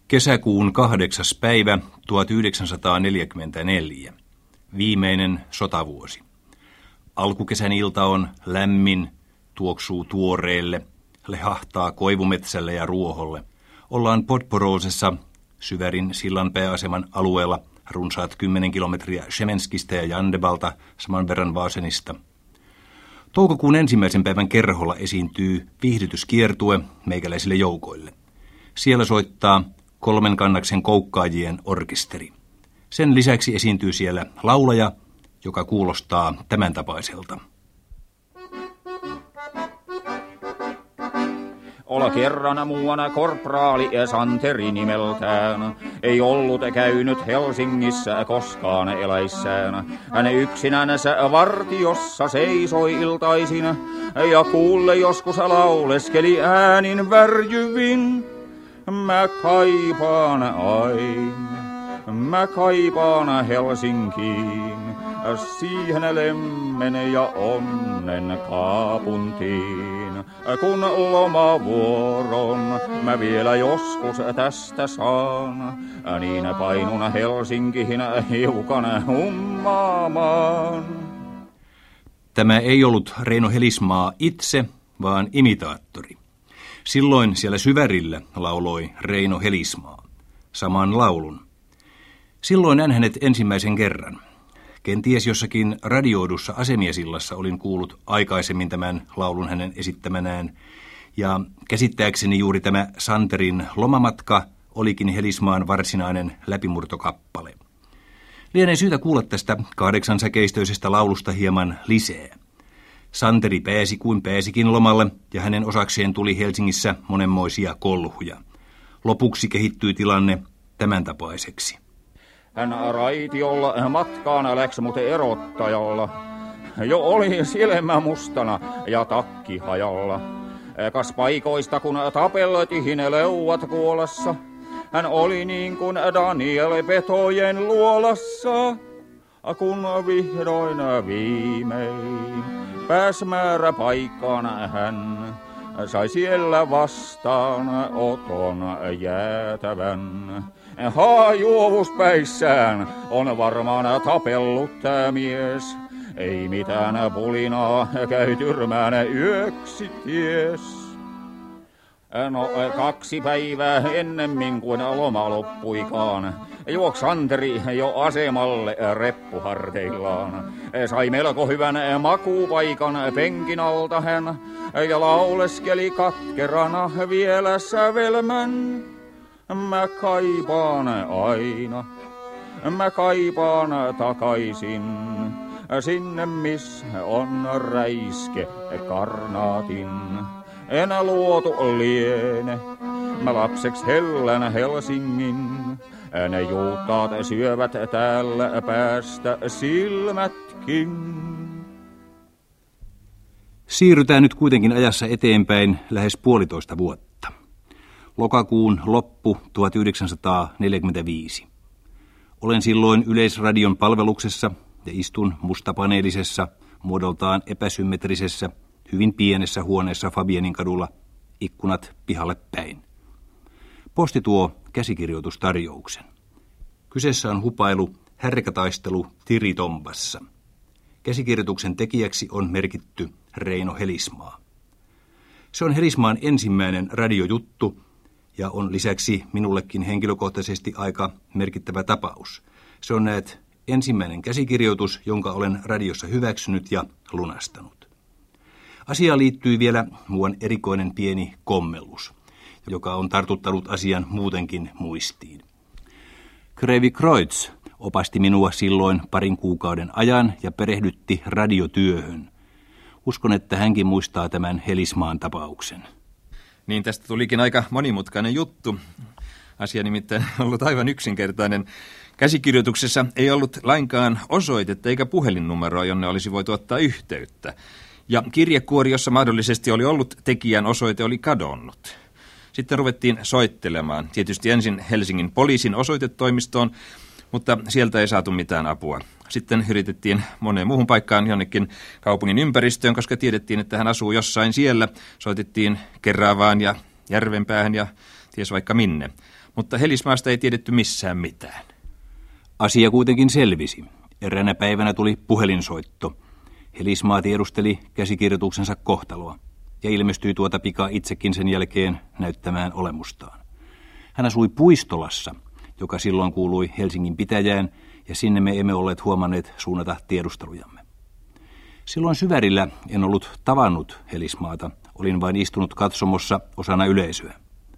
Kesäkuun 8. päivä 1944. Viimeinen sotavuosi. Alkukesän ilta on lämmin, tuoksuu tuoreelle, lehahtaa koivumetsälle ja ruoholle. Ollaan Podporozhessa, Syvärin sillanpääaseman alueella, runsaat 10 kilometriä Shemenskistä ja Jandebalta, saman verran Vaasenista. Toukokuun 1. päivän kerholla esiintyy viihdytyskiertue meikäläisille joukoille. Siellä soittaa 3 kannaksen koukkaajien orkesteri. Sen lisäksi esiintyy siellä laulaja, joka kuulostaa tämän tapaiselta. Ola kerran muuana korpraali Santeri nimeltään. Ei ollut käynyt Helsingissä koskaan eläissään. Hän yksinänsä vartiossa seisoi iltaisin ja kuulle joskus lauleskeli äänin värjyvin. Mä kaipaan Helsinkiin, siihen lemmen ja onnen kaapuntiin. Kun lomavuoron mä vielä joskus tästä saan, niin painun Helsinkiin hiukan hummaamaan. Tämä ei ollut Reino Helismaa itse, vaan imitaattori. Silloin siellä Syvärillä lauloi Reino Helismaa, saman laulun. Silloin näin hänet ensimmäisen kerran. Kenties jossakin radioidussa Asemiesillassa olin kuullut aikaisemmin tämän laulun hänen esittämänään, ja käsittääkseni juuri tämä Santerin lomamatka olikin Helismaan varsinainen läpimurtokappale. Lienee syytä kuulla tästä 8-säkeistöisestä laulusta hieman lisää. Santeri pääsi kuin pääsikin lomalle, ja hänen osakseen tuli Helsingissä monenmoisia kolhuja. Lopuksi kehittyi tilanne tämän tapaiseksi. Hän raitiolla matkaan läks mut erottajalla. Jo oli silmä mustana ja takki hajalla. Kas paikoista kun tapeltiin leuat kuolassa. Hän oli niin kuin Daniel petojen luolassa. Kun vihdoin viimein pääs määrä paikkaan hän. Sai siellä vastaan oton jäätävän. Juovuspäissään on varmaan tapellut tää mies. Ei mitään pulinaa käy tyrmään yöksi ties. No 2 päivää ennemmin kuin loma loppuikaan, juoks Santeri jo asemalle reppuharteillaan. Sai melko hyvän makupaikan penkin alta hän ja lauleskeli katkerana vielä sävelmän. Mä kaipaan aina, mä kaipaan takaisin sinne, missä on räiske karnaatin. En luotu liene, mä lapseks hellän Helsingin. Ne juuttaat syövät täällä päästä silmätkin. Siirrytään nyt kuitenkin ajassa eteenpäin lähes 1,5 vuotta. Lokakuun loppu 1945. Olen silloin Yleisradion palveluksessa ja istun mustapaneelisessa, muodoltaan epäsymmetrisessä, hyvin pienessä huoneessa Fabienin kadulla, ikkunat pihalle päin. Posti tuo käsikirjoitustarjouksen. Kyseessä on hupailu Härkätaistelu Tiritombassa. Käsikirjoituksen tekijäksi on merkitty Reino Helismaa. Se on Helismaan ensimmäinen radiojuttu ja on lisäksi minullekin henkilökohtaisesti aika merkittävä tapaus. Se on ensimmäinen käsikirjoitus, jonka olen radiossa hyväksynyt ja lunastanut. Asiaan liittyy vielä muuan erikoinen pieni kommellus, joka on tartuttanut asian muutenkin muistiin. Krevi Kreutz opasti minua silloin 2 kuukauden ajan ja perehdytti radiotyöhön. Uskon, että hänkin muistaa tämän Helismaan tapauksen. Niin, tästä tulikin aika monimutkainen juttu. Asia nimittäin on ollut aivan yksinkertainen. Käsikirjoituksessa ei ollut lainkaan osoitetta eikä puhelinnumeroa, jonne olisi voitu ottaa yhteyttä. Ja kirjekuori, jossa mahdollisesti oli ollut tekijän osoite, oli kadonnut. Sitten ruvettiin soittelemaan. Tietysti ensin Helsingin poliisin osoitetoimistoon, mutta sieltä ei saatu mitään apua. Sitten yritettiin moneen muuhun paikkaan jonnekin kaupungin ympäristöön, koska tiedettiin, että hän asuu jossain siellä. Soitettiin Keravaan ja Järvenpäähän ja ties vaikka minne. mutta Helismaasta ei tiedetty missään mitään. Asia kuitenkin selvisi. Eräänä päivänä tuli puhelinsoitto. Helismaa tiedusteli käsikirjoituksensa kohtaloa ja ilmestyi tuota pikaa itsekin sen jälkeen näyttämään olemustaan. Hän asui Puistolassa, joka silloin kuului Helsingin pitäjään, ja sinne me emme olleet huomanneet suunnata tiedustelujamme. Silloin Syvärillä en ollut tavannut Helismaata, olin vain istunut katsomossa osana yleisöä.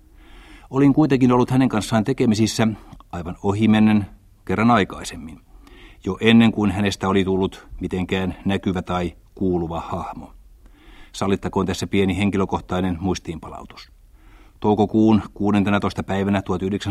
Olin kuitenkin ollut hänen kanssaan tekemisissä aivan ohimennen kerran aikaisemmin, jo ennen kuin hänestä oli tullut mitenkään näkyvä tai kuuluva hahmo. Sallittakoon tässä pieni henkilökohtainen muistiinpalautus. Toukokuun 16. päivänä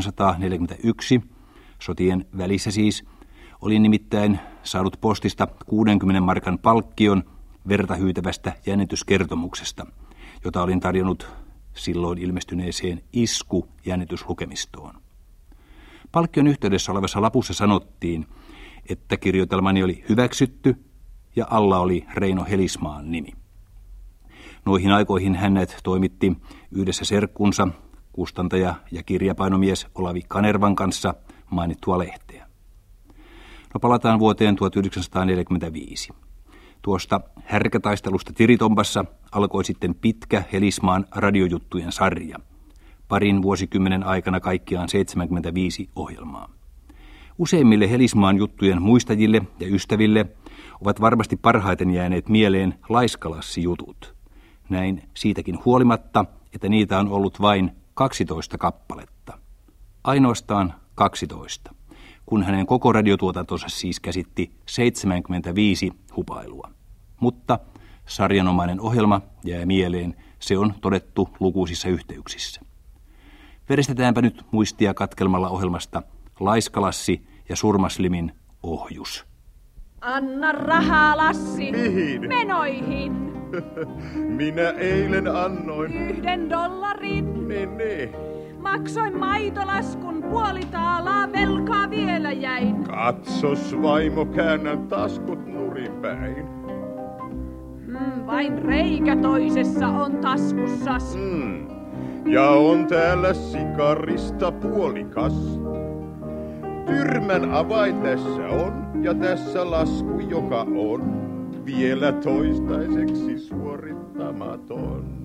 1941, sotien välissä siis, olin nimittäin saanut postista 60 markan palkkion verta hyytävästä jännityskertomuksesta, jota olin tarjonnut silloin ilmestyneeseen Isku-jännityslukemistoon. Palkkion yhteydessä olevassa lapussa sanottiin, että kirjoitelmani oli hyväksytty ja alla oli Reino Helismaan nimi. Noihin aikoihin hänet toimitti yhdessä serkkunsa, kustantaja ja kirjapainomies Olavi Kanervan kanssa mainittua lehteä. No palataan vuoteen 1945. Tuosta härkätaistelusta Tiritombassa alkoi sitten pitkä Helismaan radiojuttujen sarja. Parin vuosikymmenen aikana kaikkiaan 75 ohjelmaa. Useimmille Helismaan juttujen muistajille ja ystäville ovat varmasti parhaiten jääneet mieleen Laiskalassi-jutut. Näin siitäkin huolimatta, että niitä on ollut vain 12 kappaletta. Ainoastaan 12, kun hänen koko radiotuotantonsa siis käsitti 75 hupailua. Mutta sarjanomainen ohjelma jää mieleen, se on todettu lukuisissa yhteyksissä. Veristetäänpä nyt muistia katkelmalla ohjelmasta Laiskalassi ja Surmaslimin ohjus. Anna rahaa, Lassi. Mihin? Menoihin. Minä eilen annoin. $1. Niin. Maksoin maitolaskun, puoli taalaa, velkaa vielä jäin. Katsos, vaimo, käännän taskut nurinpäin. Vain reikä toisessa on taskussas. Ja on täällä sikarista puolikas. Tyrmän avain tässä on, ja tässä lasku, joka on vielä toistaiseksi suorittamaton.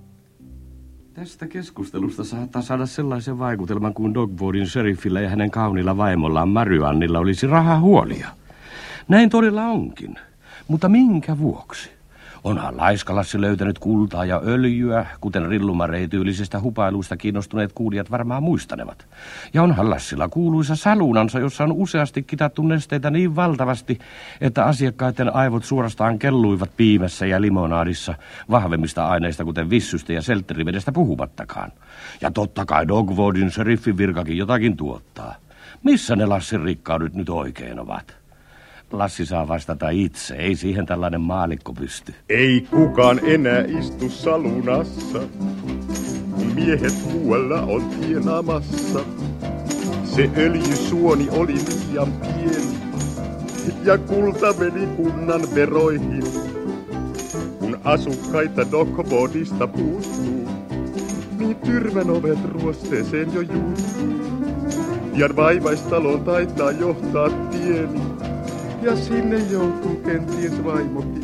Tästä keskustelusta saattaa saada sellaisen vaikutelman kuin Dogwoodin sheriffillä ja hänen kaunilla vaimollaan Mariannilla olisi rahahuolia. Näin todella onkin, mutta minkä vuoksi? Onhan Laiskalassi löytänyt kultaa ja öljyä, kuten Rillumarei-tyylisestä hupailuista kiinnostuneet kuulijat varmaan muistanevat. Ja onhan Lassilla kuuluisa salunansa, jossa on useasti kitattu nesteitä niin valtavasti, että asiakkaiden aivot suorastaan kelluivat piimässä ja limonaadissa vahvemmista aineista, kuten vissystä ja seltterivedestä puhumattakaan. Ja totta kai Dogwoodin sheriffin virkakin jotakin tuottaa. Missä ne Lassin rikkaudet nyt oikein ovat? Lassi saa vastata itse, ei siihen tällainen maalikko pysty. Ei kukaan enää istu salunassa, kun miehet muualla on tienaamassa. Se öljysuoni oli liian pieni, ja kulta meni kunnan veroihin. Kun asukkaita Dogwoodista puuttuu, niin Tyrmän ovet ruosteeseen jo juuttuu. Ja vaivaistaloon taitaa johtaa tieni. Ja sinne joutuu kenties vaimokin.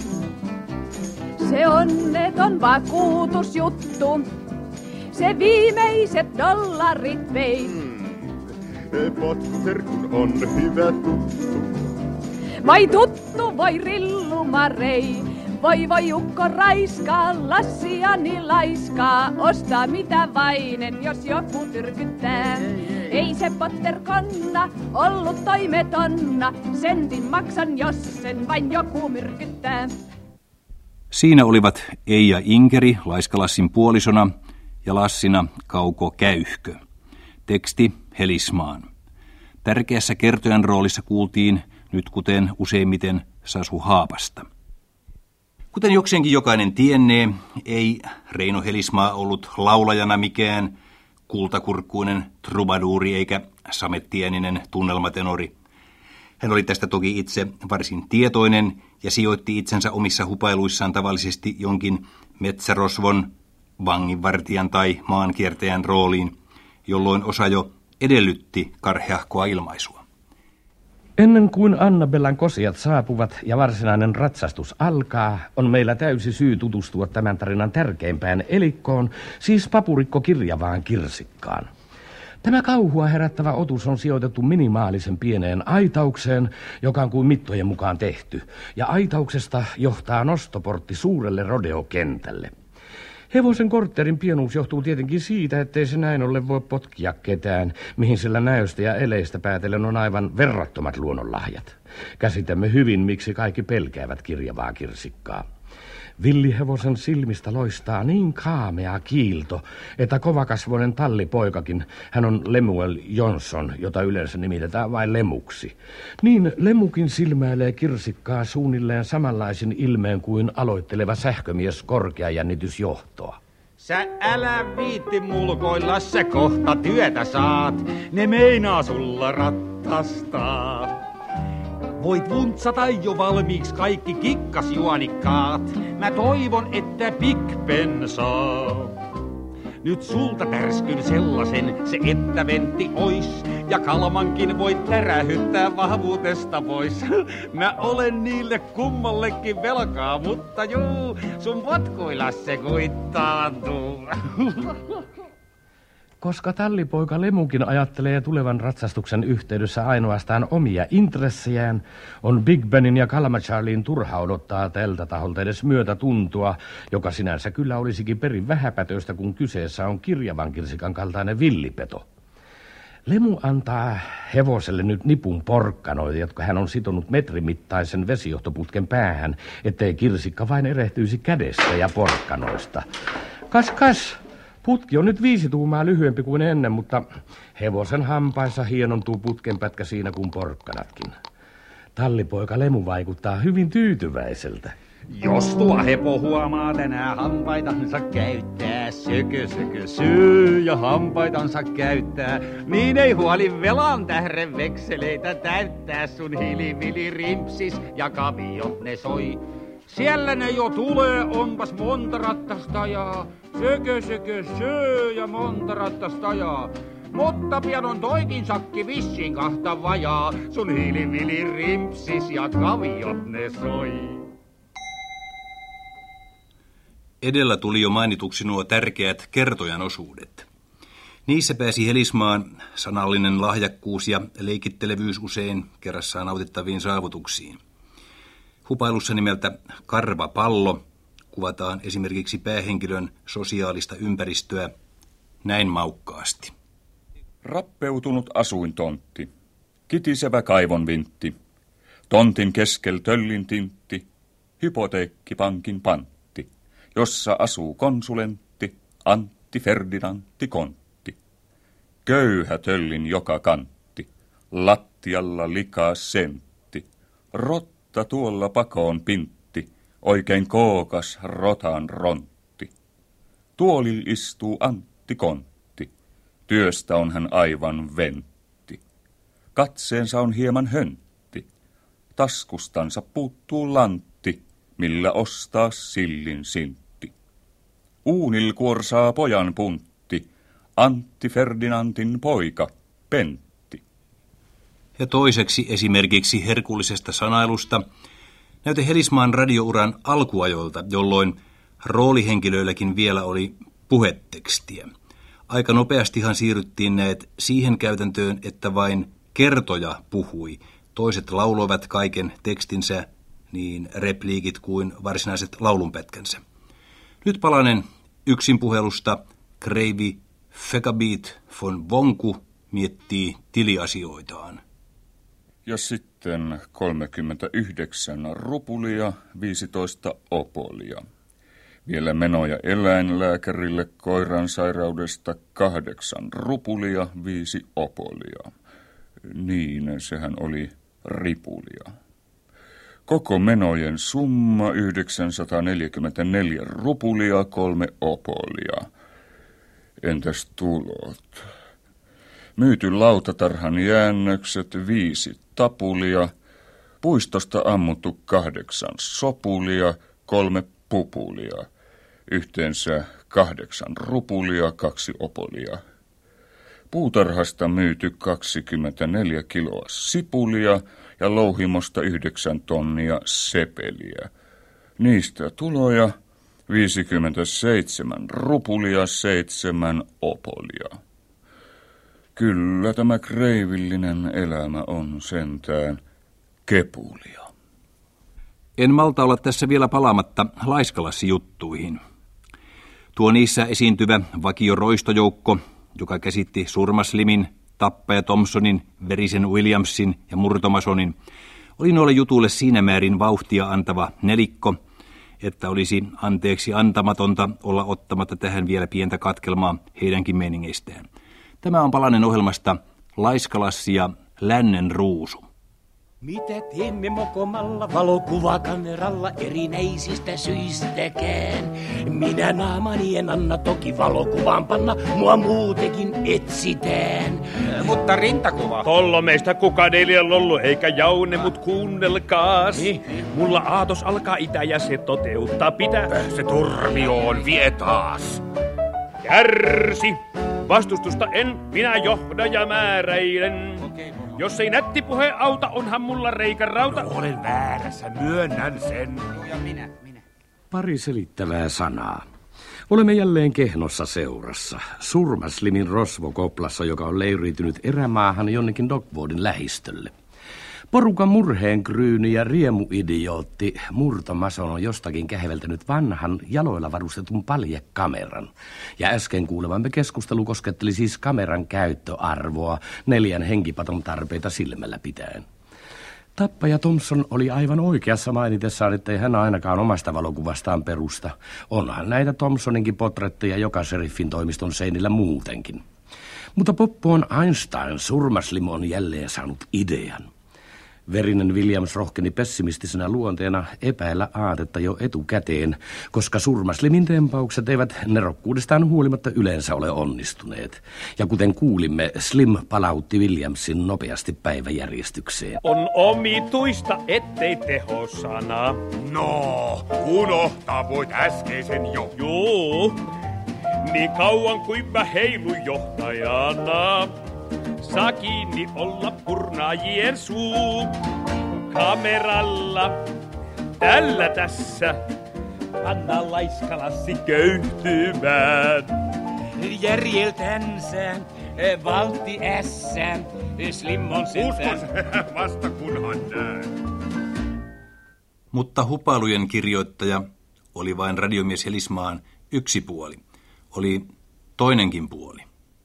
Se onneton vakuutusjuttu, se viimeiset $1 vei. Potter kun on hyvä tuttu. Vai tuttu, voi Rillumarei. Voi Jukko raiskaa, Lassiani laiskaa. Ostaa mitä vainen, jos joku tyrkyttää. Ei se Potter konna ollut toimetonna. Sentin maksan, jos sen vain joku myrkyttää. Siinä olivat Eija Inkeri Laiskalassin puolisona ja Lassina Kauko Käyhkö. Teksti Helismaan. Tärkeässä kertojan roolissa kuultiin nyt kuten useimmiten Sasu Haapasta. Kuten jokseenkin jokainen tiennee, ei Reino Helismaa ollut laulajana mikään kultakurkkuinen trubaduuri eikä samettiääninen tunnelmatenori. Hän oli tästä toki itse varsin tietoinen ja sijoitti itsensä omissa hupailuissaan tavallisesti jonkin metsärosvon, vanginvartijan tai maankiertäjän rooliin, jolloin osa jo edellytti karheahkoa ilmaisua. Ennen kuin Annabellan kosijat saapuvat ja varsinainen ratsastus alkaa, on meillä täysi syy tutustua tämän tarinan tärkeimpään elikkoon, siis papurikko Kirjavaan kirsikkaan. Tämä kauhua herättävä otus on sijoitettu minimaalisen pieneen aitaukseen, joka on kuin mittojen mukaan tehty, ja aitauksesta johtaa nostoportti suurelle rodeokentälle. Hevosen kortteerin pienuus johtuu tietenkin siitä, ettei se näin ollen voi potkia ketään, mihin sillä näöstä ja eleistä päätellen on aivan verrattomat luonnonlahjat. Käsitämme hyvin, miksi kaikki pelkäävät Kirjavaa kirsikkaa. Villihevosen silmistä loistaa niin kaamea kiilto, että kovakasvoinen tallipoikakin, hän on Lemuel Johnson, jota yleensä nimitetään vain Lemuksi. Niin Lemukin silmäilee kirsikkaa suunnilleen samanlaisin ilmeen kuin aloitteleva sähkömies korkeajännitysjohtoa. Sä älä viitti mulkoilla, sä kohta työtä saat, ne meinaa sulla rattastaa. Voit vuntsata jo valmiiksi kaikki kikkasjuonikkaat. Mä toivon, että Big Ben saa. Nyt sulta tärskyn sellasen, se että Ventti ois. Ja Kalmankin voit tärähyttää vahvuutesta pois. Mä olen niille kummallekin velkaa, mutta juu, sun vatkoilla se kuittaantuu. Koska tallipoika Lemukin ajattelee tulevan ratsastuksen yhteydessä ainoastaan omia intressejään, on Big Benin ja Kalma Charlien turha odottaa tältä taholta edes myötätuntoa, joka sinänsä kyllä olisikin perin vähäpätöistä, kun kyseessä on Kirjavan kirsikan kaltainen villipeto. Lemu antaa hevoselle nyt nipun porkkanoita, jotka hän on sitonut metrimittaisen vesijohtoputken päähän, ettei kirsikka vain erehtyisi kädestä ja porkkanoista. Kas! Putki on nyt 5 tuumaa lyhyempi kuin ennen, mutta hevosen hampaissa hienontuu putkenpätkä siinä kuin porkkanatkin. Tallipoika Lemu vaikuttaa hyvin tyytyväiseltä. Jos tuo hepo huomaa tänään hampaitansa käyttää, sökö syö ja hampaitansa käyttää, niin ei huoli velan tähden vekseleitä täyttää, sun hilivili-rimpsis ja kaviot ne soi. Siellä ne jo tulee, onpas monta rattasta ajaa, sökö syö ja monta rattasta ajaa. Mutta pian on toikin sakki vissiin kahta vajaa, sun hilivili-rimpsis ja kaviot ne soi. Edellä tuli jo mainituksi nuo tärkeät kertojan osuudet. Niissä pääsi helismaan sanallinen lahjakkuus ja leikittelevyys usein kerrassaan nautittaviin saavutuksiin. Hupailussa nimeltä Karvapallo kuvataan esimerkiksi päähenkilön sosiaalista ympäristöä näin maukkaasti. Rappeutunut asuintontti, kitisevä kaivonvintti, tontin keskel töllin tintti, hypoteekkipankin pantti, jossa asuu konsulentti Antti Ferdinantti Kontti. Köyhä töllin joka kantti, lattialla likaa sentti, rotta tuolla pakoon pintti, oikein kookas rotan rontti. Tuolil istuu Antti Kontti, työstä on hän aivan ventti. Katseensa on hieman höntti, taskustansa puuttuu lantti, millä ostaa sillin sintti. Uunil kuorsaa pojan puntti, Antti Ferdinandin poika, Pentti. Ja toiseksi esimerkiksi herkullisesta sanailusta näyte Helismaan radiouran alkuajoilta, jolloin roolihenkilöilläkin vielä oli puhetekstiä. Aika nopeastihan siirryttiin näet siihen käytäntöön, että vain kertoja puhui. Toiset lauloivat kaiken tekstinsä, niin repliikit kuin varsinaiset laulunpätkänsä. Nyt palanen yksin puhelusta kreivi Fekabit von Vonku miettii tiliasioitaan. Ja sitten 39 rupulia, 15 opolia. Vielä menoja eläinlääkärille koiran sairaudesta 8 rupulia, 5 opolia. Niin, sehän oli ripulia. Koko menojen summa 944 rupulia, 3 opolia. Entäs tulot? Myyty lautatarhan jäännökset 5 tapulia, puistosta ammuttu 8 sopulia, 3 pupulia. Yhteensä 8 rupulia, 2 opolia. puutarhasta myyty 24 kiloa sipulia ja louhimosta 9 tonnia sepeliä. Niistä tuloja 57 rupulia 7 opolia. Kyllä tämä kreivillinen elämä on sentään kepulia. En malta olla tässä vielä palaamatta Laiskalassi-juttuihin. Tuo niissä esiintyvä vakio roistojoukko, joka käsitti Surmaslimin, Tappaja Thompsonin, Verisen Williamsin ja Murtomasonin, oli noille jutuille siinä määrin vauhtia antava nelikko, että olisi anteeksi antamatonta olla ottamatta tähän vielä pientä katkelmaa heidänkin meiningeistään. Tämä on palanen ohjelmasta Laiskalassi ja Lännen ruusu. Mitä teemme mokomalla valokuvakameralla erinäisistä syistäkään? Minä naamani en anna toki valokuvaan panna, mua muutenkin etsitään. Mutta rintakuva. Tollo meistä kukaan ei ole ollut eikä jaune, mut kuunnelkaas. Mulla aatos alkaa itä ja se toteuttaa pitää. Se turmioon vie taas. Kärsi! Vastustusta en, minä johda ja määräilen. Jos ei nätti puhe auta, onhan mulla reikä-rauta. No, olen väärässä, myönnän sen. Ja minä. Pari selittävää sanaa. Olemme jälleen Kehnossa seurassa. Surmaslimin rosvokoplassa, joka on leiriytynyt erämaahan jonnekin Dogwoodin lähistölle. Porukan murheenkryyni ja riemuidiootti Murtomason on jostakin käheveltänyt vanhan jaloilla varustetun paljekameran. Ja äsken kuulemamme keskustelu kosketteli siis kameran käyttöarvoa 4 henkipaton tarpeita silmällä pitäen. Tappaja Thompson oli aivan oikeassa mainitessaan, ettei hän ainakaan omasta valokuvastaan perusta. Onhan näitä Thompsoninkin potretteja joka sheriffin toimiston seinillä muutenkin. Mutta poppoon Einstein Surmaslim on jälleen saanut idean. Verinen Williams rohkeni pessimistisenä luonteena epäillä aatetta jo etukäteen, koska Surmaslimin tempaukset eivät nerokkuudestaan huolimatta yleensä ole onnistuneet. Ja kuten kuulimme, Slim palautti Williamsin nopeasti päiväjärjestykseen. On omituista, ettei tehosanaa. No, unohtaa voit äskeisen jo. Joo, niin kauan kuin mä heilun johtajana. Saa kiinni olla purnaajien suu kameralla. Tällä tässä anna Laiskalassi köyhtymään. Järjeltänsä, valtti ässään, Slim on sentään. Uskon vasta kunhan näen. Mutta hupailujen kirjoittaja oli vain radiomies Helismaan yksi puoli. Oli toinenkin puoli.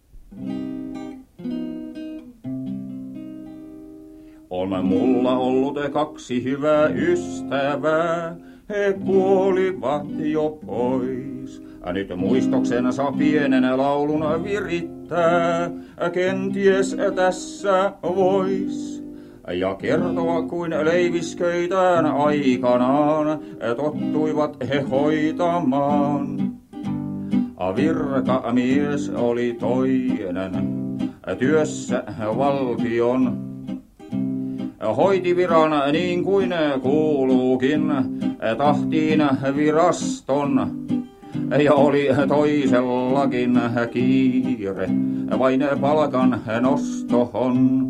On mulla ollut 2 hyvää ystävää, he kuolivat jo pois. Nyt muistoksensa pienen laulun virittää, kenties tässä vois. Ja kertoa kuin leivisköitään aikanaan, tottuivat he hoitamaan. Virkamies oli toinen, työssä valtion. Hoiti viran niin kuin kuuluukin, tahtiin viraston. Ja oli toisellakin kiire, vain palkan nostohon.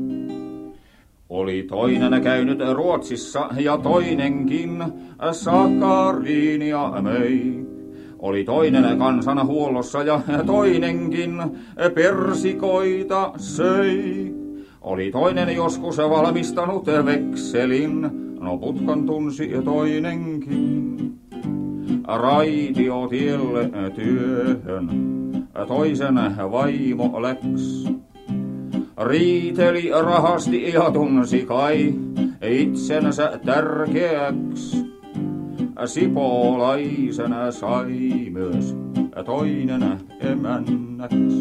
Oli toinen käynyt Ruotsissa ja toinenkin sakariinia möi. Oli toinen kansanhuollossa ja toinenkin persikoita söi. Oli toinen joskus valmistanut vekselin, no putkan tunsi toinenkin. Raitiotielle työhön toisen vaimo läks. Riiteli rahasti ja tunsi kai itsensä tärkeäks. Sipolaisena sai myös toinen emännäks.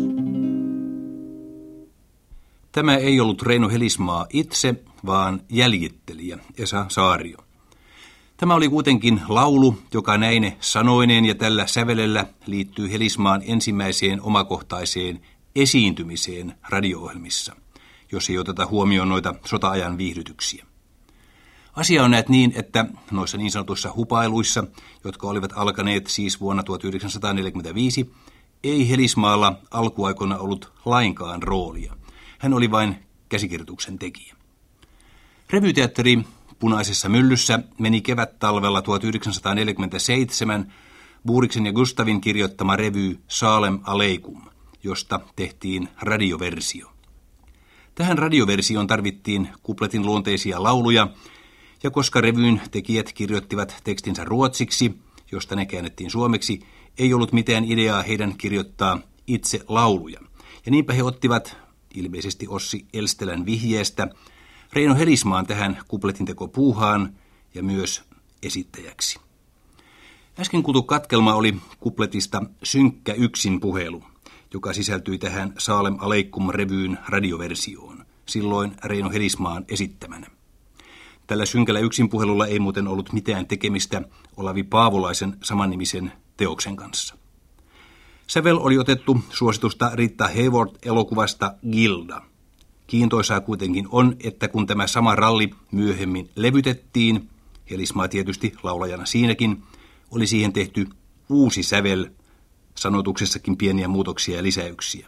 Tämä ei ollut Reino Helismaa itse, vaan jäljittelijä Esa Saario. Tämä oli kuitenkin laulu, joka näine sanoineen ja tällä sävelellä liittyy Helismaan ensimmäiseen omakohtaiseen esiintymiseen radio-ohjelmissa, jos ei oteta huomioon noita sota-ajan viihdytyksiä. Asia on näet niin, että noissa niin sanotuissa hupailuissa, jotka olivat alkaneet siis vuonna 1945, ei Helismaalla alkuaikoina ollut lainkaan roolia. Hän oli vain käsikirjoituksen tekijä. Revyteatteri Punaisessa myllyssä meni kevättalvella 1947 Buuriksen ja Gustavin kirjoittama revy Salem Aleikum, josta tehtiin radioversio. Tähän radioversioon tarvittiin kupletin luonteisia lauluja, ja koska revyyn tekijät kirjoittivat tekstinsä ruotsiksi, josta ne käännettiin suomeksi, ei ollut mitään ideaa heidän kirjoittaa itse lauluja. Ja niinpä he ottivat, ilmeisesti Ossi Elstelän vihjeestä, Reino Helismaan tähän kupletintekopuuhaan ja myös esittäjäksi. Äsken kuultu katkelma oli kupletista Synkkä yksin puhelu, joka sisältyi tähän Salem Aleikum-revyyn radioversioon, silloin Reino Helismaan esittämänä. Tällä synkällä yksinpuhelulla ei muuten ollut mitään tekemistä Olavi Paavolaisen samannimisen teoksen kanssa. Sävel oli otettu suositusta Rita Hayworth-elokuvasta Gilda. Kiintoisaa kuitenkin on, että kun tämä sama ralli myöhemmin levytettiin, Helismaa tietysti laulajana siinäkin, oli siihen tehty uusi sävel, sanotuksessakin pieniä muutoksia ja lisäyksiä.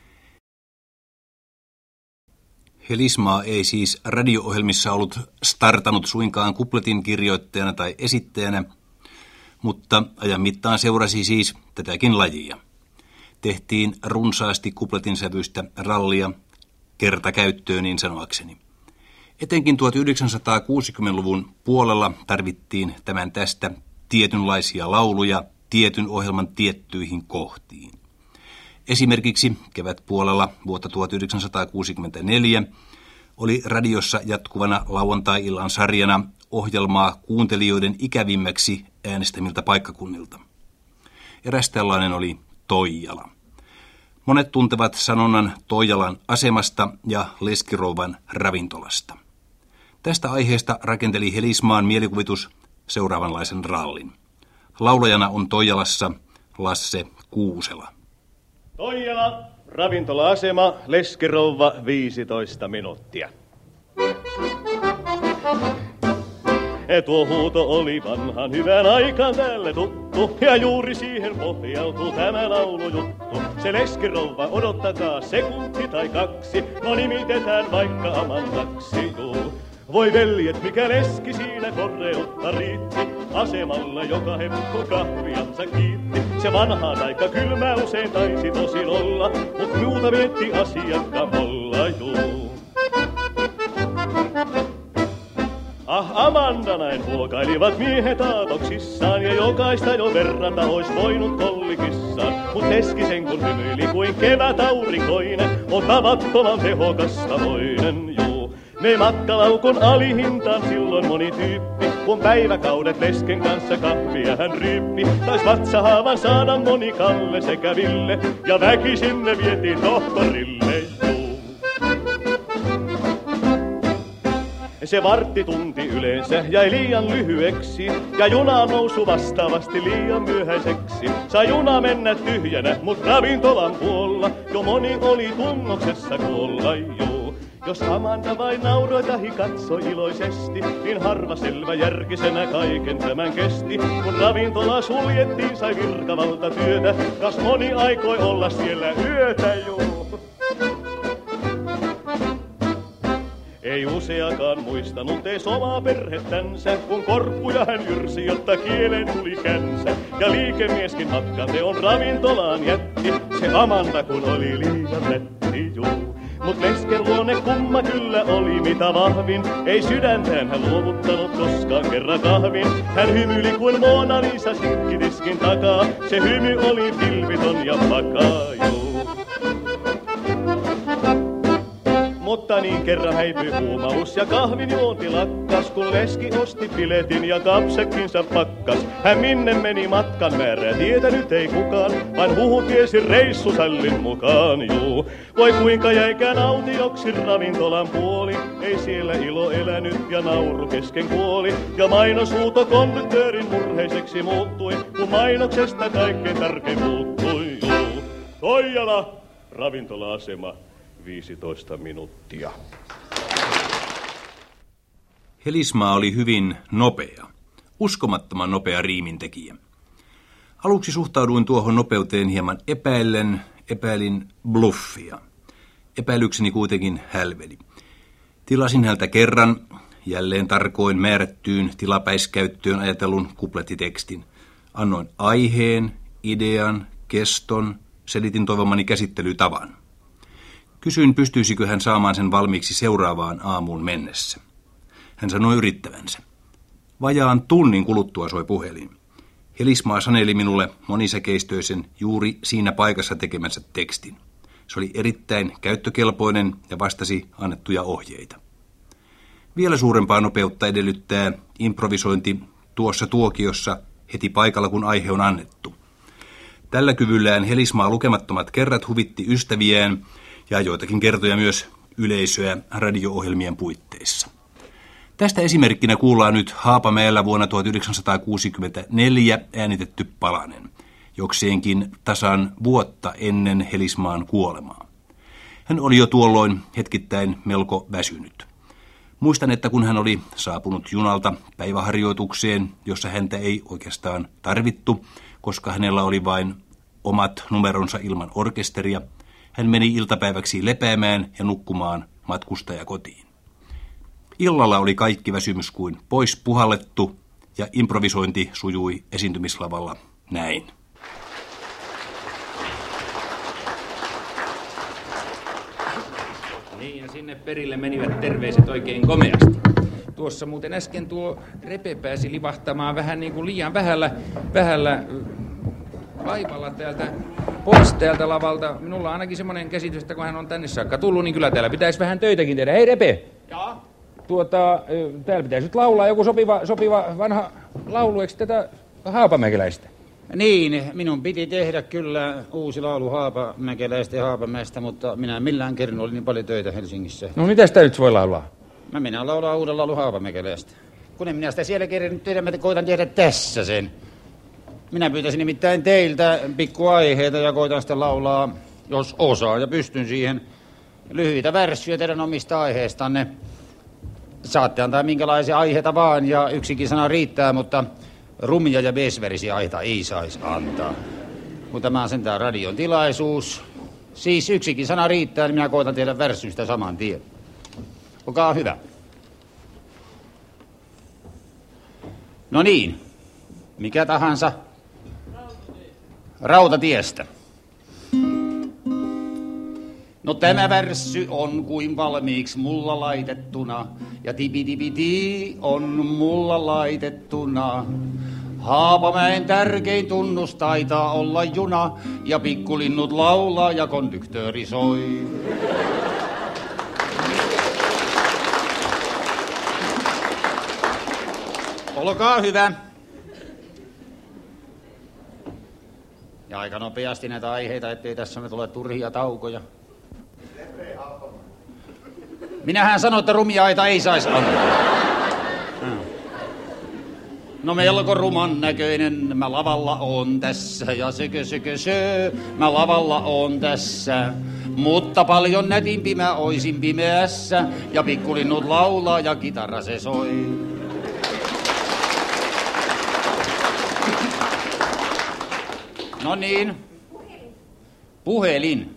Helismaa ei siis radio-ohjelmissa ollut startanut suinkaan kupletin kirjoittajana tai esittäjänä, mutta ajan mittaan seurasi siis tätäkin lajia. Tehtiin runsaasti kupletin sävyistä rallia, kertakäyttöön niin sanoakseni. Etenkin 1960-luvun puolella tarvittiin tämän tästä tietynlaisia lauluja tietyn ohjelman tiettyihin kohtiin. Esimerkiksi kevätpuolella vuotta 1964 oli radiossa jatkuvana lauantai-illan sarjana ohjelmaa kuuntelijoiden ikävimmäksi äänestämiltä paikkakunnilta. Eräs tällainen oli Toijala. Monet tuntevat sanonnan Toijalan asemasta ja Leskirouvan ravintolasta. Tästä aiheesta rakenteli Helismaan mielikuvitus seuraavanlaisen rallin. Laulajana on Toijalassa Lasse Kuusela. Toijala, ravintola-asema, Leskirouva, 15 minuuttia. Tuo huuto oli vanhan hyvän aikaan täällä tuttu, ja juuri siihen pohjautuu tämä laulujuttu. Se Leskirouva, odottakaa sekunti tai kaksi, no nimitetään vaikka Amandaksi, juu. Voi veljet, mikä leski siinä korreutta riitti, asemalla joka heppo kahviansa kiitti. Se vanha aika kylmä usein taisi tosin olla, mut muuta mietti asiakkamolla, juu. Amanda näin huokailivat miehet aatoksissaan, ja jokaista jo verrata ois voinut kollikissaan. Mut Leskisen kun hymyili kuin kevätaurinkoinen, on tavattoman tehokasta voinen, juu. Me matkalaukun alihintaan silloin moni tyyppi, kun päiväkaudet Lesken kanssa kahvia hän ryyppi. Tais vatsahaavan saada moni Kalle sekä Ville, ja väkisin ne vietiin tohtorille, juu. Se varttitunti yleensä jäi liian lyhyeksi, ja junaan nousu vastaavasti liian myöhäiseksi. Sai juna mennä tyhjänä, mut ravintolan puolella jo moni oli tungoksessa kuolla, joo. Jos Amanda vain nauroi tahi katsoi iloisesti, niin harva selvä järkisenä kaiken tämän kesti. Kun ravintola suljettiin, sai virkavalta työtä, kas moni aikoi olla siellä yötä, joo. Ei useakaan muistanut ees omaa perhettänsä, kun korppuja hän yrsi, jotta kielen tuli känsä. Ja liikemieskin matkan teon ravintolaan jätti, se Amanda kun oli liian nätti, juu. Mut Lesken luonne kumma kyllä oli mitä vahvin, ei sydäntään hän luovuttanut koskaan kerran kahvin. Hän hymyili kuin Mona Lisa sinkkidiskin takaa, se hymy oli pilviton ja vakaa, juu. Mutta niin kerran häipyi huumaus ja kahvin juonti lakkas, kun Leski osti piletin ja kapsekkinsa pakkas. Hän minne meni matkan määrää tietänyt ei kukaan, vaan huhu tiesi reissusallin mukaan, juu. Voi kuinka jäikään autioksi ravintolan puoli, ei siellä ilo elänyt ja nauru kesken kuoli. Ja mainoshuuto konduktöörin murheiseksi muuttui, kun mainoksesta kaikkein tärkein puuttui, juu. Toijala, ravintola-asema. 15 minuuttia. Helismaa oli hyvin nopea, uskomattoman nopea riimintekijä. Aluksi suhtauduin tuohon nopeuteen hieman epäilin bluffia. Epäilykseni kuitenkin hälveli. Tilasin häneltä kerran, jälleen tarkoin määrättyyn tilapäiskäyttöön ajatellun kuplettitekstin. Annoin aiheen, idean, keston, selitin toivomani käsittelytavan. Kysyin, pystyisikö hän saamaan sen valmiiksi seuraavaan aamuun mennessä. Hän sanoi yrittävänsä. Vajaan tunnin kuluttua soi puhelin. Helismaa saneli minulle monisäkeistöisen juuri siinä paikassa tekemänsä tekstin. Se oli erittäin käyttökelpoinen ja vastasi annettuja ohjeita. Vielä suurempaa nopeutta edellyttää improvisointi tuossa tuokiossa heti paikalla, kun aihe on annettu. Tällä kyvyllään Helismaa lukemattomat kerrat huvitti ystäviään ja joitakin kertoja myös yleisöä radio-ohjelmien puitteissa. Tästä esimerkkinä kuullaan nyt Haapamäellä vuonna 1964 äänitetty palanen, jokseenkin tasan vuotta ennen Helismaan kuolemaa. Hän oli jo tuolloin hetkittäin melko väsynyt. Muistan, että kun hän oli saapunut junalta päiväharjoitukseen, jossa häntä ei oikeastaan tarvittu, koska hänellä oli vain omat numeronsa ilman orkesteria, hän meni iltapäiväksi lepäämään ja nukkumaan matkustajakotiin. Illalla oli kaikki väsymys kuin pois puhallettu ja improvisointi sujui esiintymislavalla näin. Niin, ja sinne perille menivät terveiset oikein komeasti. Tuossa muuten äsken tuo Repe pääsi livahtamaan vähän niin kuin liian vähällä vaivalla pois täältä lavalta. Minulla on ainakin semmoinen käsitys, että kun hän on tänne saakka tullut, niin kyllä täällä pitäisi vähän töitäkin tehdä. Hei Repe! Jaa? Täällä pitäisi nyt laulaa joku sopiva vanha laulu, eikö tätä haapamäkeläistä? Niin, minun piti tehdä kyllä uusi laulu Haapamäkeläistä ja Haapamäestä, mutta minä en millään kerran oli niin paljon töitä Helsingissä. No mitäs tää nyt voi laulaa? Minä laulaan uuden laulu Haapamäkeläistä. Kun en minä sitä siellä kerran tehdä, mä koitan tehdä tässä sen. Minä pyytäisin nimittäin teiltä pikkuaiheita ja koitan sitten laulaa, jos osaa ja pystyn siihen, lyhyitä värssyjä teidän omista aiheistanne. Saatte antaa minkälaisia aiheita vaan ja yksikin sana riittää, mutta rumia ja besverisiä aiheita ei saisi antaa. Mutta tämä on sentään radion tilaisuus. Siis yksikin sana riittää, niin minä koitan tehdä värssyistä saman tien. Olkaa hyvä. No niin, mikä tahansa. Rautatiestä. No tämä värssy on kuin valmiiksi mulla laitettuna, ja tipi on mulla laitettuna. Haapamäen tärkein tunnus taitaa olla juna, ja pikkulinnut laulaa ja konduktööri soi. Olkaa hyvä. Ja aika nopeasti näitä aiheita, ettei tässä me tule turhia taukoja. Minähän sanoin, että rumiaita ei saisi antaa. No melko ruman näköinen mä lavalla on tässä ja sökö, mä lavalla on tässä. Mutta paljon nätimpi mä oisin pimeässä ja pikkulinnut laulaa ja kitara se soi. No niin. Puhelin.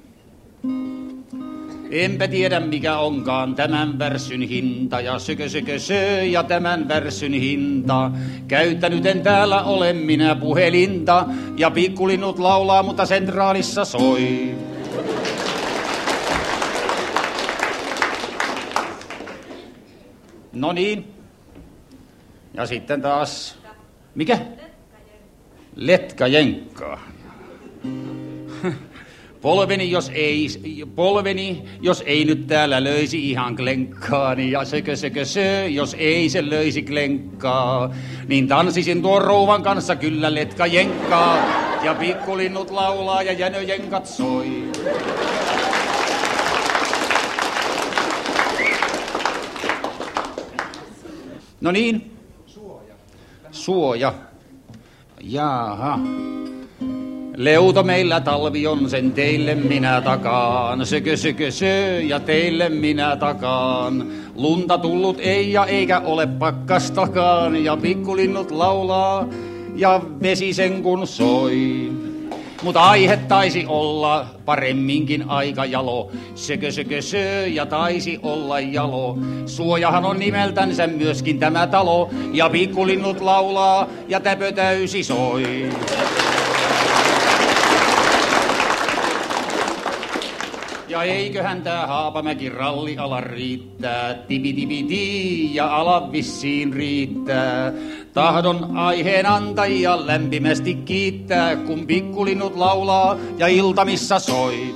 Enpä tiedä mikä onkaan tämän värssyn hinta ja sökö ja tämän värssyn hinta. Käyttänyt en täällä ole minä puhelinta ja pikkulinnut laulaa, mutta sentraalissa soi. No niin. Ja sitten taas. Mikä? Letkajenkkaa. Polveni, jos ei nyt täällä löisi ihan klenkkaani ja sökö, jos ei se löisi klenkkaa, niin tanssisin tuon rouvan kanssa kyllä letkajenkkaa ja pikkulinnut laulaa ja jänöjenkat soi. No niin. Suoja. Jaaha. Leuto meillä talvi on, sen teille minä takaan. Sökö, ja teille minä takaan. Lunta tullut ei ja eikä ole pakkastakaan. Ja pikkulinnut laulaa ja vesi sen kun soi. Mutta aihe taisi olla paremminkin aika jalo. Sökö söö ja taisi olla jalo. Suojahan on nimeltänsä myöskin tämä talo. Ja pikkulinnut laulaa ja täpö täysi soi. Ja eiköhän tää Haapamäki ralliala riittää. Tipi ja ala vissiin riittää. Tahdon aiheen antajia lämpimästi kiittää, kun pikkulinnut laulaa ja iltamissa soi.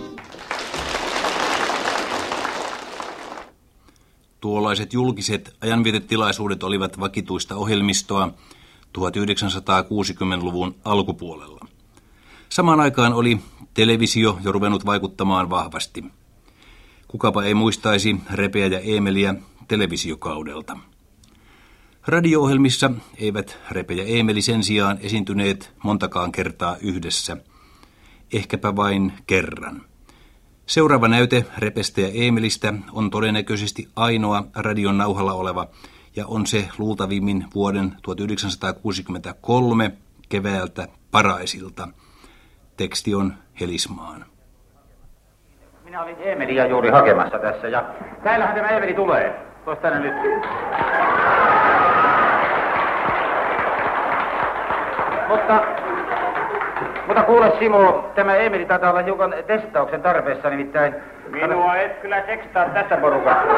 Tuollaiset julkiset ajanvietetilaisuudet olivat vakituista ohjelmistoa 1960-luvun alkupuolella. Samaan aikaan oli televisio jo ruvennut vaikuttamaan vahvasti. Kukapa ei muistaisi Repeä ja Eemeliä televisiokaudelta. Radio-ohjelmissa eivät Repe ja Eemeli sen sijaan esiintyneet montakaan kertaa yhdessä, ehkäpä vain kerran. Seuraava näyte Repestä ja Eemelistä on todennäköisesti ainoa radion nauhalla oleva, ja on se luultavimmin vuoden 1963 keväältä Paraisilta. Teksti on Helismaan. Minä olin Eemeliä juuri hakemassa tässä, ja täällähän tämä Eemeli tulee. Tuossa tänne nyt. Mutta kuule Simo, tämä Eemeli taitaa olla hiukan testauksen tarpeessa, nimittäin... Minua et kyllä tekstaa tässä porukassa.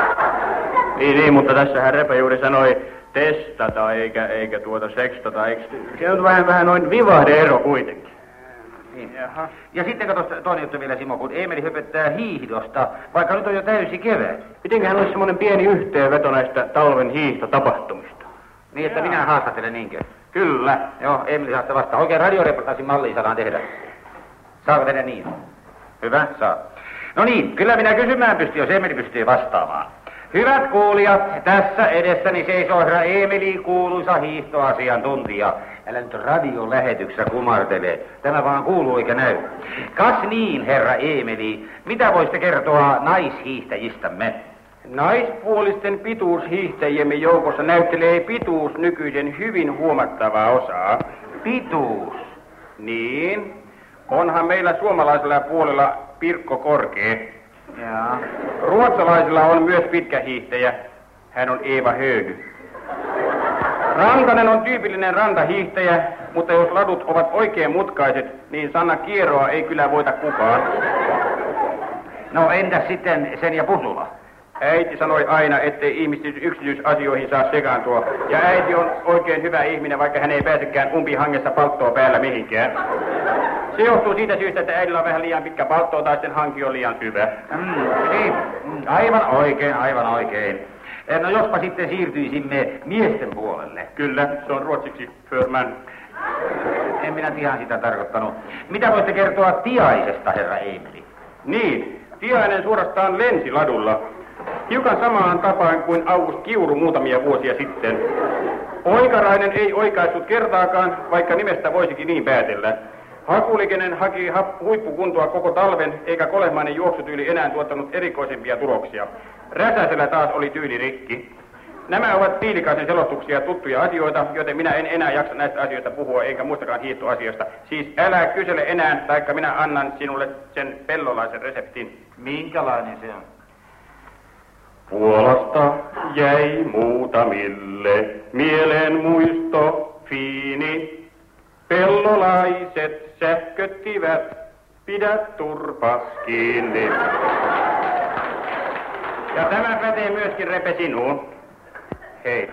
Niin, mutta tässähän Repe juuri sanoi testata eikä sekstata, eikö? Se on vähän noin vivahde-ero kuitenkin. Niin. Jaha. Ja sitten kato toinen juttu vielä Simo, kun Eemeli höpöttää hiihdosta, vaikka nyt on jo täysi kevät. Mitenköhän olisi semmoinen pieni yhteenveto näistä talven hiihtotapahtumista? Niin, että minä haastattelen niinkö? Kyllä. Joo, Eemeli saa vastaan. Oikein radioreportaasin malliin saadaan tehdä. Saako tehdä niin? Hyvä, saa. No niin, kyllä minä kysymään pystyn, jos Eemeli pystyy vastaamaan. Hyvät kuulijat, tässä edessäni seisoo herra Eemeli, kuuluisa hiihtoasiantuntija. Älä nyt radiolähetyksessä kumartele. Tämä vaan kuuluu eikä näy. Kas niin, herra Eemeli, mitä voisitte kertoa naishiihtäjistämme? Naispuolisten pituushiihtäjiemme joukossa näyttelee pituus nykyisen hyvin huomattavaa osaa. Pituus? Niin. Onhan meillä suomalaisella puolella Pirkko Korkea. Jaa. Ruotsalaisilla on myös pitkä hiihtäjä. Hän on Eeva Hööny. Rantanen on tyypillinen rantahiihtäjä, mutta jos ladut ovat oikein mutkaiset, niin Sanna Kieroa ei kyllä voita kukaan. No entäs sitten sen ja Pusula? Äiti sanoi aina, ettei ihmisten yksityisasioihin saa sekaantua. Ja äiti on oikein hyvä ihminen, vaikka hän ei pääsekään umpihangessa palttoa päällä mihinkään. Se johtuu siitä syystä, että äidillä on vähän liian pitkä paltto tai sitten hanki on liian syvä. Niin, aivan oikein. No jospa sitten siirtyisimme miesten puolelle. Kyllä, se on ruotsiksi förman. En minä ihan sitä tarkoittanut. Mitä voitte kertoa Tiaisesta, herra Eemeli? Niin, Tiainen suorastaan lensi ladulla. Hiukan samaan tapaan kuin August Kiuru muutamia vuosia sitten. Oikarainen ei oikaissut kertaakaan, vaikka nimestä voisikin niin päätellä. Hakulikenen haki huippukuntoa koko talven, eikä kolehmainen juoksutyyli enää tuottanut erikoisempia tuloksia. Räsäsellä taas oli tyyli rikki. Nämä ovat Tiilikaisen selostuksia tuttuja asioita, joten minä en enää jaksa näistä asioista puhua, eikä muistakaan hiihtoasioista. Siis älä kysele enää, taikka minä annan sinulle sen pellolaisen reseptin. Minkälainen se on? Puolasta jäi muutamille mieleen muisto fiini. Pellolaiset sähköttivät, pidä turpas kiinni. Ja tämä pätee myöskin Repe sinuun. Hei.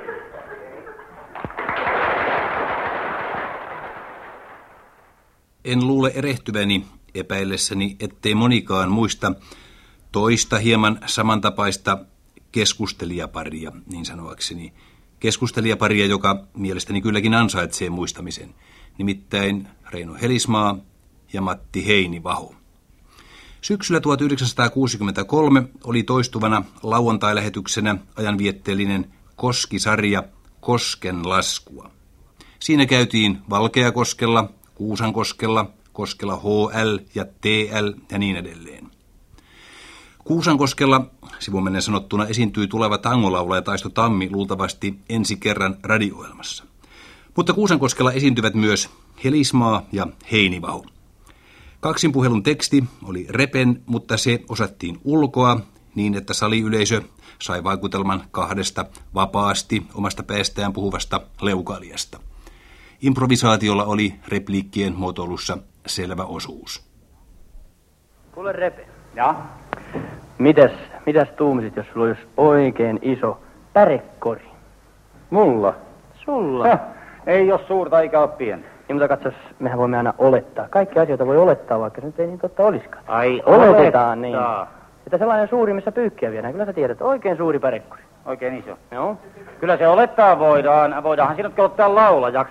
En luule erehtyväni epäillessäni, ettei monikaan muista toista hieman samantapaista keskustelijaparia, niin sanoakseni. Keskustelijaparia, joka mielestäni kylläkin ansaitsee muistamisen. Nimittäin Reino Helismaa ja Matti Heinivaho. Syksyllä 1963 oli toistuvana lauantai-lähetyksenä ajanvietteellinen Koski-sarja Kosken laskua. Siinä käytiin Valkeakoskella, Kuusankoskella, Koskela HL ja TL ja niin edelleen. Kuusankoskella, sivumennen sanottuna, esiintyi tuleva tangolaulaja Taisto Tammi luultavasti ensi kerran radio-ohjelmassa. Mutta Kuusankoskella esiintyvät myös Helismaa ja Heinivaho. Kaksinpuhelun teksti oli Repen, mutta se osattiin ulkoa niin, että saliyleisö sai vaikutelman kahdesta vapaasti omasta päästään puhuvasta leukailijasta. Improvisaatiolla oli repliikkien muotoilussa selvä osuus. Kuule Repe. Ja? Mitäs tuumisit, jos sulla olisi oikein iso pärekori? Mulla? Sulla? Ei jos suurta eikä ole pientä. Niin, mutta katsos, mehän voimme aina olettaa. Kaikki asioita voi olettaa, vaikka se nyt ei niin totta olisikaan. Ai oletetaan niin. Että sellainen suuri, missä pyykkiä viedään. Kyllä sä tiedät, oikein suuri pärekori. Oikein iso. Joo. Kyllä se olettaa voidaan. Voidaanhan sinutkin ottaa laulajaksi.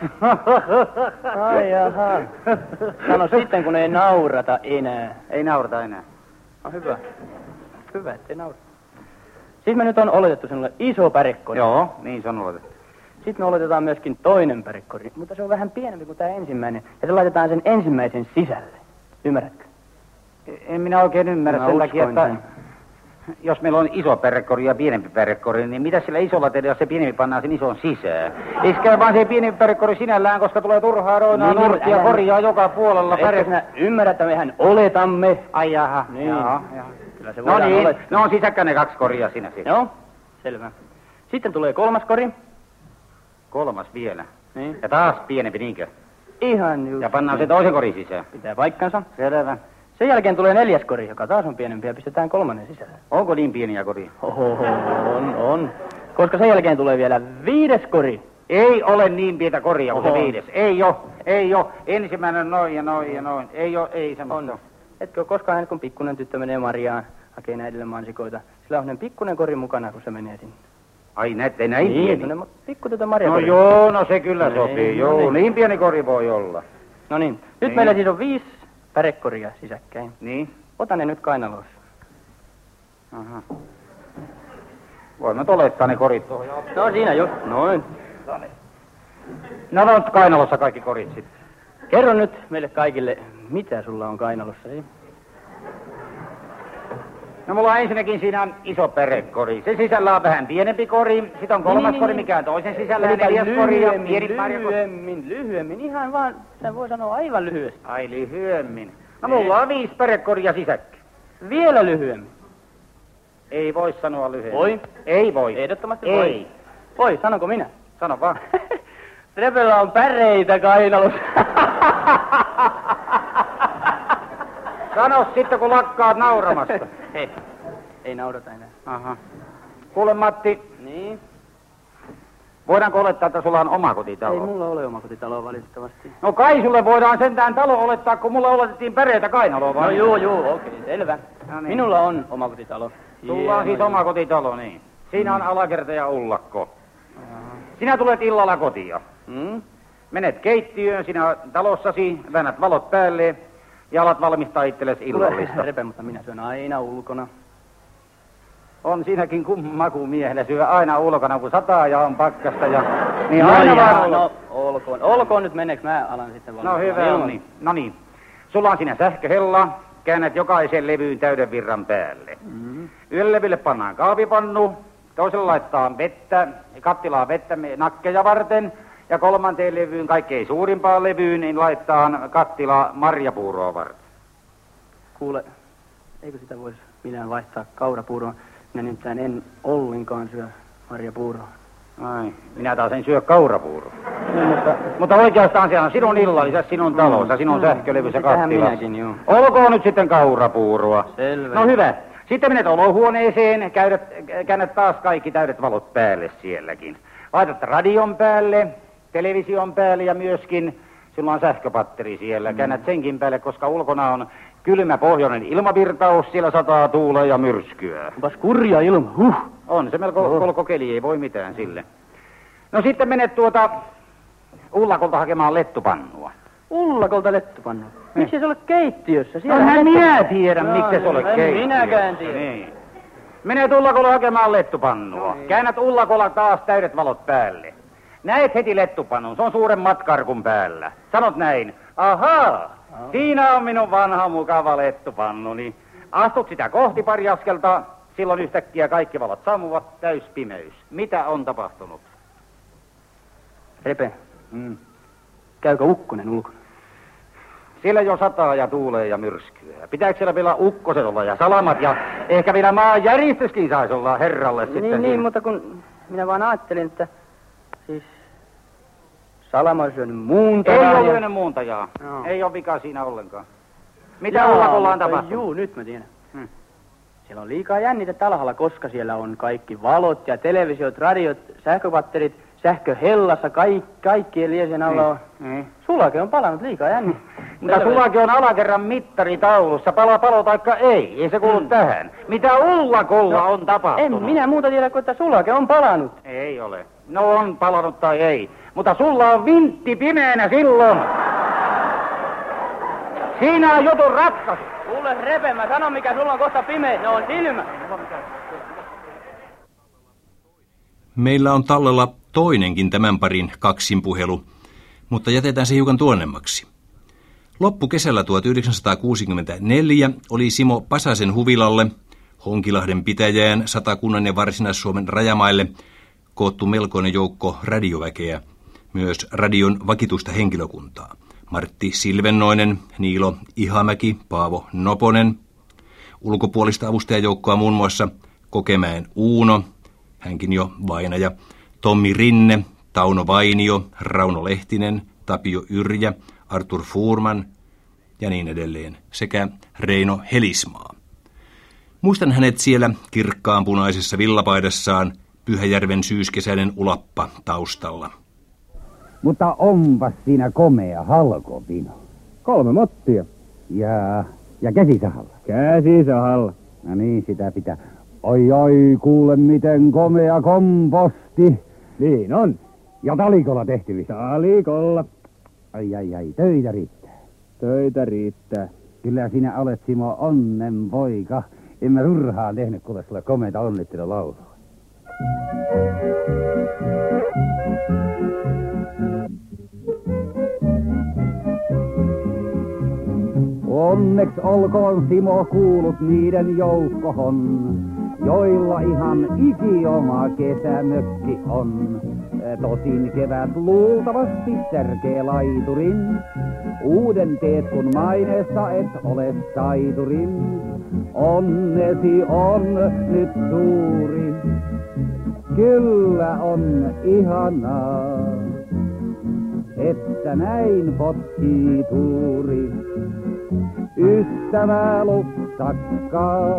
Ai jaha. Sano sitten, kun ei naurata enää. Ei naurata enää. No hyvä. Hyvä, ettei naurata. Siis me nyt on oletettu sinulle iso pärekori. Joo, niin se on oletettu. Sitten me oletetaan myöskin toinen pärekori, mutta se on vähän pienempi kuin tämä ensimmäinen. Ja se laitetaan sen ensimmäisen sisälle. Ymmärrätkö? En minä oikein ymmärrä sen takia, että jos meillä on iso pärekori ja pienempi pärekori, niin mitä sillä isolla tehdään, jos se pienempi pannaan sen ison sisään? Eikä vaan se pienempi pärekori sinällään, koska tulee turhaa roinaa niin, nurkkia korjaa joka puolella. Etkö sinä ymmärrä, että mehän oletamme? Ai jaha, niin. Jaha. Kyllä se no niin, olettaa. no on sisäkkä ne 2 koria sinä sitten. Joo, selvä. Sitten tulee 3. kori. 3 vielä. Niin. Ja taas pienempi, niinkö? Ihan just. Ja pannaan se toisen korin sisään. Pitää paikkansa. Selvä. Sen jälkeen tulee 4. kori, joka taas on pienempi ja pistetään 3. sisälle. Onko niin pieniä koria? On. Koska sen jälkeen tulee vielä 5. kori. Ei ole niin pientä koria kuin se 5. Ei oo. Ensimmäinen noin ja noin ja noin. Ei semmoista. On. Etkö koskaan nähnyt, kun pikkunen tyttö menee marjaan, hakee äidille mansikoita. Sillä on sellainen pikkunen kori mukana, kun se menee sinne. Ai näette näin pieni? Niin, pikkutytö marjakori. No joo, no se kyllä sopii. Joo, niin pieni kori voi olla. No niin, nyt meillä siis on 5 pärekoria sisäkkäin. Niin? Ota ne nyt kainalossa. Aha. Voimme olettaa ne korit tuohon. No siinä just, noin. No on kainalossa kaikki korit sitten. Kerro nyt meille kaikille, mitä sulla on kainalossasi. No mulla on ensinnäkin siinä on iso pärekori. Se sisällä on vähän pienempi kori. Sitten on 3. kori, mikä on toisen sisällä. Ja 4. kori ja pieni lyhyemmin. Ihan vaan, sen voi sanoa aivan lyhyesti. Ai lyhyemmin. No mulla on 5 pärekoria sisäkkä. Vielä lyhyemmin. Ei voi sanoa lyhyemmin. Voi? Ei voi. Ehdottomasti ei. Voi. Voi, sanonko minä? Sano vaan. Repellä on päreitä kainalossa. Sano sitten, kun lakkaat nauramasta. Hei, ei naurata enää. Aha. Kuule Matti. Niin? Voidaanko olettaa, että sulla on omakotitalo? Ei mulla ole omakotitaloa valitettavasti. No kai sulle voidaan sentään talo olettaa, kun mulla oletettiin päreitä kainaloa vai? No joo, okei, selvä. No niin. Minulla on omakotitalo. Sulla on siis omakotitalo, niin. Siinä on alakerta ja ullakko. Sinä tulet illalla kotia. Menet keittiöön sinä talossasi, väännät valot päälle ja alat valmistaa itsellesi illallista. Repe, mutta minä syön aina ulkona. On siinäkin maku miehellä syö aina ulkona, kun sataa ja on pakkasta ja... Niin no aina vaan... No, olkoon nyt menneeks, mä alan sitten valmistaa. No hyvä on niin. No niin. Sulla on siinä sähköhella, käännät jokaisen levyyn täyden virran päälle. Yhdelle levylle pannaan kaapipannu, toiselle laittaa vettä, kattilaa vettä nakkeja varten, ja 3. levyyn, kaikkein suurimpaan levyyn, niin laittaa kattila marjapuuroa varten. Kuule, eikö sitä voisi minä vaihtaa kaurapuuroa? Minä nimittäin en ollenkaan syö marjapuuroa. Ai, minä taas en syö kaurapuuroa. Mutta oikeastaan siellä on sinun illallisesti, sinun talossa, sinun sähkölevyssä kattilassa. Minäkin, joo. Olkoon nyt sitten kaurapuuroa. Selvä. No hyvä. Sitten menet olohuoneeseen, käännät taas kaikki täydet valot päälle sielläkin. Laitat radion päälle, television päälle ja myöskin sulla on sähköpatteri siellä. Käännät senkin päälle, koska ulkona on kylmä pohjoinen ilmavirtaus, siellä sataa tuulea ja myrskyä. Onpas kurja ilma, On se melko kolkokeli, ei voi mitään sille. No sitten menet ullakolta hakemaan lettupannua. Ullakolta lettupannua? Miksi se ole keittiössä? No minä tiedän, miksi se ole keittiössä. Minäkään tiedä. Niin. Menet ullakolla hakemaan lettupannua. No, käännät ullakolla taas täydet valot päälle. Näet heti lettupannun, se on suuren matkarkun päällä. Sanot näin, ahaa, siinä on minun vanha mukava lettupannuni. Astut sitä kohti pari askelta, silloin yhtäkkiä kaikki valot sammuvat, täyspimeys. Mitä on tapahtunut? Repe, Käykö ukkonen ulkona? Siellä jo sataa ja tuulee ja myrskyä. Pitääkö siellä vielä ukkoset olla ja salamat ja ehkä vielä maan järjestyskin saisi olla herralle sitten? Niin, mutta kun minä vaan ajattelin, että siis salama on syönyt muuntajaa. Ei ole syönyt muuntajaa. No. Ei ole vika siinä ollenkaan. Mitä ullakolla on tapahtunut? Juu, nyt mä tiedän. Siellä on liikaa jännitettä alhaalla, koska siellä on kaikki valot ja televisiot, radiot, sähköpatterit, sähköhellassa, kaikkien liesien alla on. Sulake on palannut liikaa jännitettä. Mutta sulake on alakerran mittaritaulussa, palo taikka ei se kuulu tähän. Mitä ullakolla on tapahtunut? En minä muuta tiedä, kun että sulake on palannut. Ei ole. No on palannut tai ei. Mutta sulla on vintti pimeänä silloin. Siinä on jutun ratkaisu. Kuule Repe, mä sanon mikä sulla on kohta pimeä, ne on silmä. Meillä on tallella toinenkin tämän parin kaksinpuhelu, mutta jätetään se hiukan tuonnemmaksi. Loppukesällä 1964 oli Simo Pasasen huvilalle, Honkilahden pitäjään, Satakunnan ja Varsinais-Suomen rajamaille koottu melkoinen joukko radioväkeä, myös radion vakituista henkilökuntaa. Martti Silvennoinen, Niilo Ihamäki, Paavo Noponen, ulkopuolista avustajajoukkoa muun muassa Kokemäen Uuno, hänkin jo vainaja, Tommi Rinne, Tauno Vainio, Rauno Lehtinen, Tapio Yrjä, Artur Fuhrman ja niin edelleen, sekä Reino Helismaa. Muistan hänet siellä kirkkaanpunaisessa villapaidassaan, Pyhäjärven syyskesäinen ulappa taustalla. Mutta onpas siinä komea halkopino. 3 mottia. Ja käsisahalla? Käsisahalla. No niin, sitä pitää. Oi, kuule miten komea komposti. Niin on. Ja talikolla tehtävissä? Talikolla. Ai, töitä riittää. Töitä riittää. Kyllä sinä olet, Simo, onnen poika. En mä turhaan tehnyt, kuule sulle komeita onnittelulaulua. Onneksi olkoon, Simo, kuulut niiden joukkohon, joilla ihan ikioma kesämökki on. Tosin kevät luultavasti särkee laiturin, uuden teet kun maineessa et ole taiturin. Onnesi on nyt suuri, kyllä on ihanaa, että näin potkii tuuri. Ystävä lupsakkaa.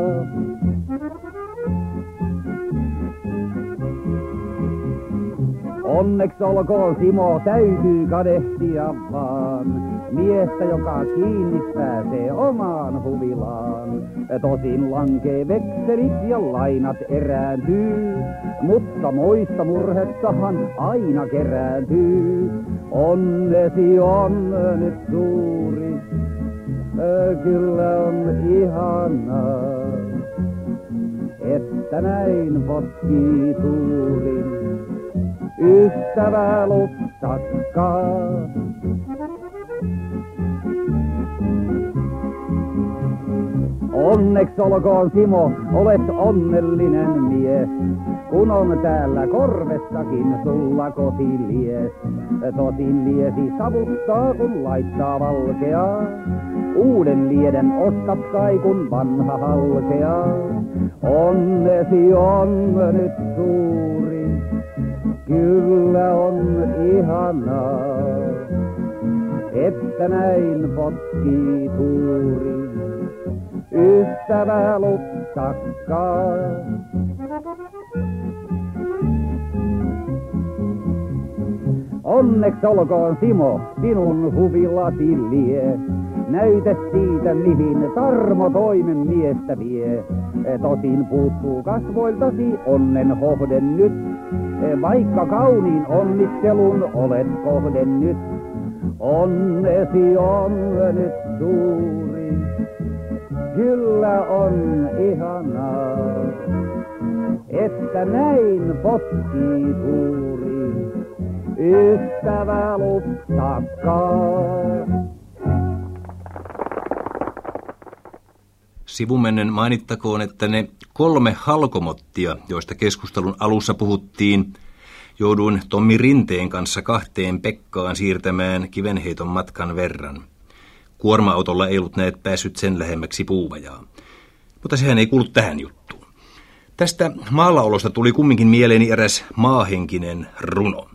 Onneksi olkoon, Simo, täytyy kadehtia vaan miestä, joka kiinni pääsee omaan huvilaan. Tosin lankee vekselit ja lainat erääntyy, mutta moista murhettahan aina kerääntyy. Onnesi on nyt suuri, kyllä on ihanaa, että näin potkii tuurin. Ystävä lupsakkaa. Onneksi olkoon, Simo, olet onnellinen mies, kun on täällä korvessakin sulla kotilies. Tosin liesi savuttaa, kun laittaa valkeaa, uuden lieden ostat kai, kun vanha halkeaa. Onnesi on nyt suuri, kyllä on ihanaa, että näin potkii tuuri. Ystävä lupsakkaa. Onneksi olkoon, Simo, sinun huvilasi lie. Näytä siitä, mihin Tarmo toimen miestä vie. Tosin puuttuu kasvoiltasi onnen hohden nyt, vaikka kauniin onnittelun olet kohden nyt. Onnesi on nyt suuri, kyllä on ihanaa, että näin potkii tuuri. Ystävä lupsakkaa. Sivumennen mainittakoon, että ne 3 halkomottia, joista keskustelun alussa puhuttiin, Jouduin Tommi Rinteen kanssa 2 Pekkaan siirtämään kivenheiton matkan verran. Kuorma-autolla ei ollut näet päässyt sen lähemmäksi Puuvajaa. Mutta sehän ei kuulu tähän juttuun. Tästä maallaolosta tuli kumminkin mieleeni eräs maahenkinen runo.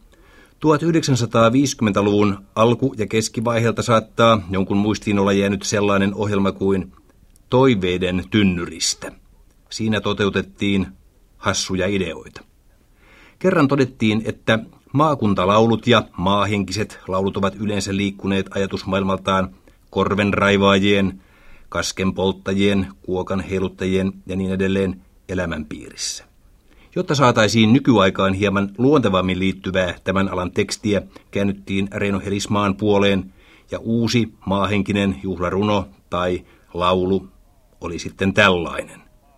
1950-luvun alku- ja keskivaiheelta saattaa jonkun muistiin olla jäänyt sellainen ohjelma kuin Toiveiden tynnyristä. Siinä toteutettiin hassuja ideoita. Kerran todettiin, että maakuntalaulut ja maahenkiset laulut ovat yleensä liikkuneet ajatusmaailmaltaan korvenraivaajien, kaskenpolttajien, kuokan heiluttajien ja niin edelleen elämänpiirissä. Jotta saataisiin nykyaikaan hieman luontevammin liittyvää tämän alan tekstiä, käännyttiin Reino Helismaan puoleen ja uusi maahenkinen juhlaruno tai laulu oli sitten tällainen.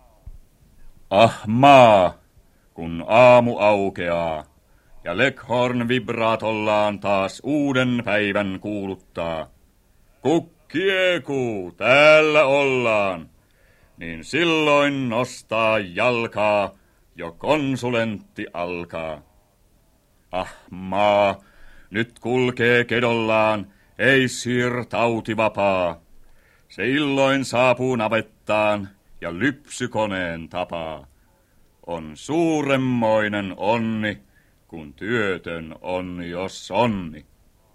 Ah maa, kun aamu aukeaa ja Leghorn vibraatollaan taas uuden päivän kuuluttaa. Kukkieku, täällä ollaan, niin silloin nostaa jalkaa, jo konsulentti alkaa. Ah maa, nyt kulkee kedollaan, ei Sir tautivapaa. Se illoin saapuu navettaan ja lypsykoneen tapaa. On suuremmoinen onni, kun työtön on jo sonni.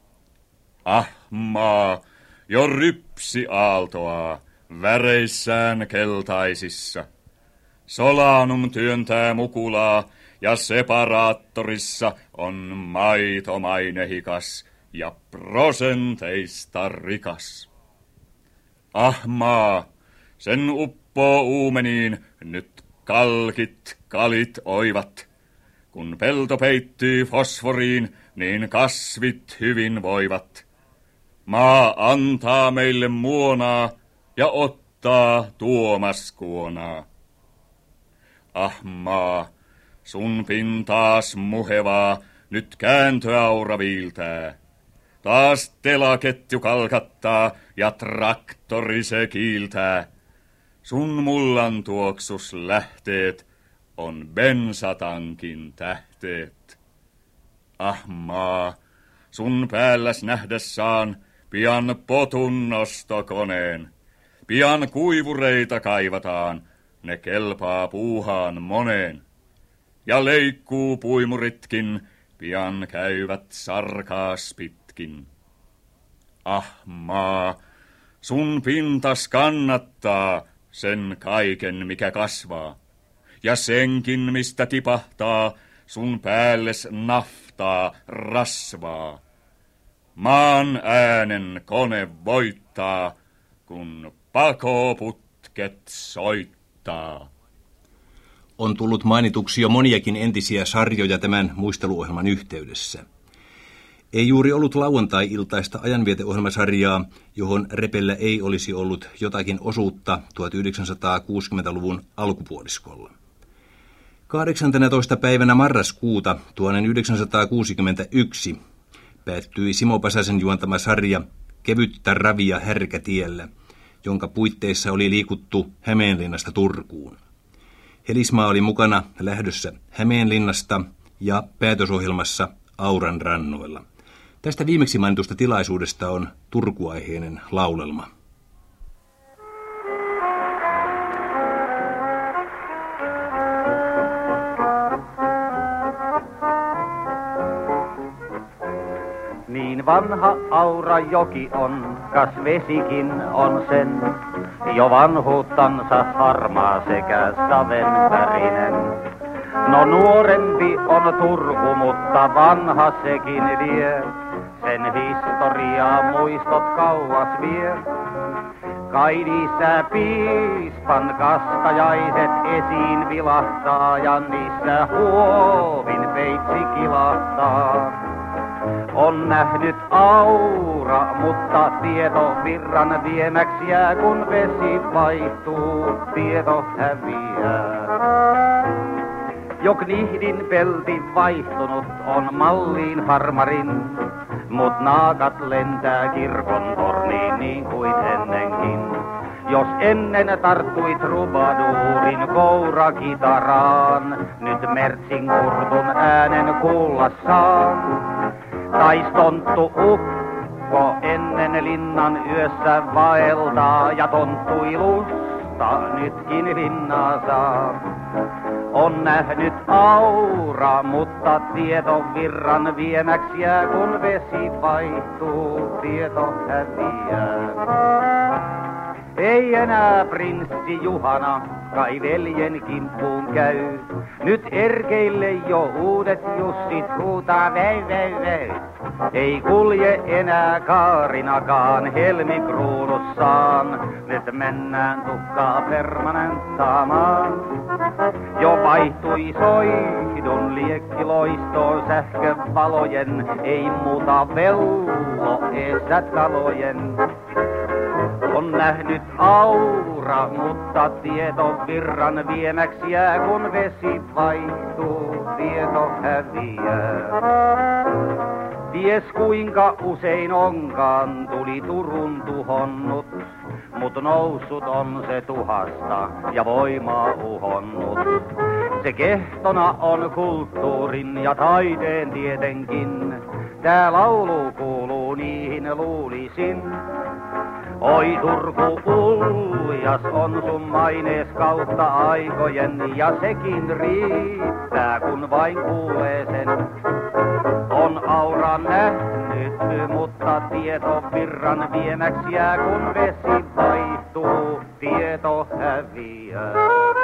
Ah maa, jo rypsi aaltoaa väreissään keltaisissa. Solanum työntää mukulaa ja separaattorissa on maitomainehikas ja prosenteista rikas. Ah maa, sen uppoo uumeniin nyt kalkit kalit oivat. Kun pelto peittyy fosforiin, niin kasvit hyvin voivat. Maa antaa meille muonaa ja ottaa tuomaskuonaa. Ah maa, sun pintaas muhevaa nyt kääntöaura viiltää. Taas telaketju kalkattaa ja traktori se kiiltää. Sun mullan tuoksus lähteet on bensatankin tähteet. Ah maa, sun päälläs nähdessään pian potun nostokoneen. Pian kuivureita kaivataan, ne kelpaa puuhaan moneen. Ja leikkuu puimuritkin, pian käyvät sarkaas pitkin. Ah maa, sun pintas kannattaa sen kaiken mikä kasvaa. Ja senkin mistä tipahtaa, sun päälles naftaa rasvaa. Maan äänen kone voittaa, kun pakoputket soittaa. On tullut mainituksi jo moniakin entisiä sarjoja tämän muisteluohjelman yhteydessä. Ei juuri ollut lauantai-iltaista ajanvieteohjelmasarjaa, johon Repellä ei olisi ollut jotakin osuutta 1960-luvun alkupuoliskolla. 18. päivänä marraskuuta 1961 päättyi Simo Pasasen juontama sarja Kevyttä ravia härkätiellä, jonka puitteissa oli liikuttu Hämeenlinnasta Turkuun. Helismaa oli mukana lähdössä Hämeenlinnasta ja päätösohjelmassa Auran rannoilla. Tästä viimeksi mainitusta tilaisuudesta on turkuaiheinen laulelma. Niin vanha Aurajoki on, kas vesikin on sen. Jo vanhuuttansa harmaa sekä savenvärinen. No nuorempi on Turku, mutta vanha sekin vie. Sen historiaa muistot kauas vie. Kaidissa piispan kastajaiset esiin vilahtaa ja niissä huovin peitsi kilahtaa. On nähnyt Aura, mutta tieto virran viemäksi jää, kun vesi vaihtuu, tieto häviää. Jo Knihdin pelti vaihtunut on malliin farmarin, mut naakat lentää kirkon torniin niin kuin ennenkin. Jos ennen tarttui trubaduurin kourakitaraan, nyt Mertsin kurtun äänen kuulla saan. Tais tonttu ukko ennen linnan yössä vaeltaa ja tonttuilusta nytkin linnaa saa. On nähnyt aura, mutta tieto virran viemäksi jää, kun vesi vaihtuu, tieto häviää. Ei enää prinssi Juhana kai veljen kimppuun käy. Nyt erkeille jo uudet jussit huutaa väy väy väy. Ei kulje enää Kaarinakaan helmikruunussaan. Nyt mennään tukkaa permanenttaamaan. Jo vaihtui soihdun liekkiloistoon sähkövalojen. Ei muuta vello eessä talojen. On nähnyt aura, mutta tieto virran viemäksi jää, kun vesi vaihtuu, tieto häviää. Ties kuinka usein onkaan tuli Turun tuhonnut, mut noussut on se tuhasta ja voimaa uhonnut. Se kehtona on kulttuurin ja taiteen tietenkin, tää laulu kuuluu niihin luulisin. Oi Turku uljas on sun mainees kautta aikojen, ja sekin riittää kun vain kuulee sen. On aura nähnyt, mutta tieto virran viemäksi jää, kun vesi vaihtuu, tieto häviää.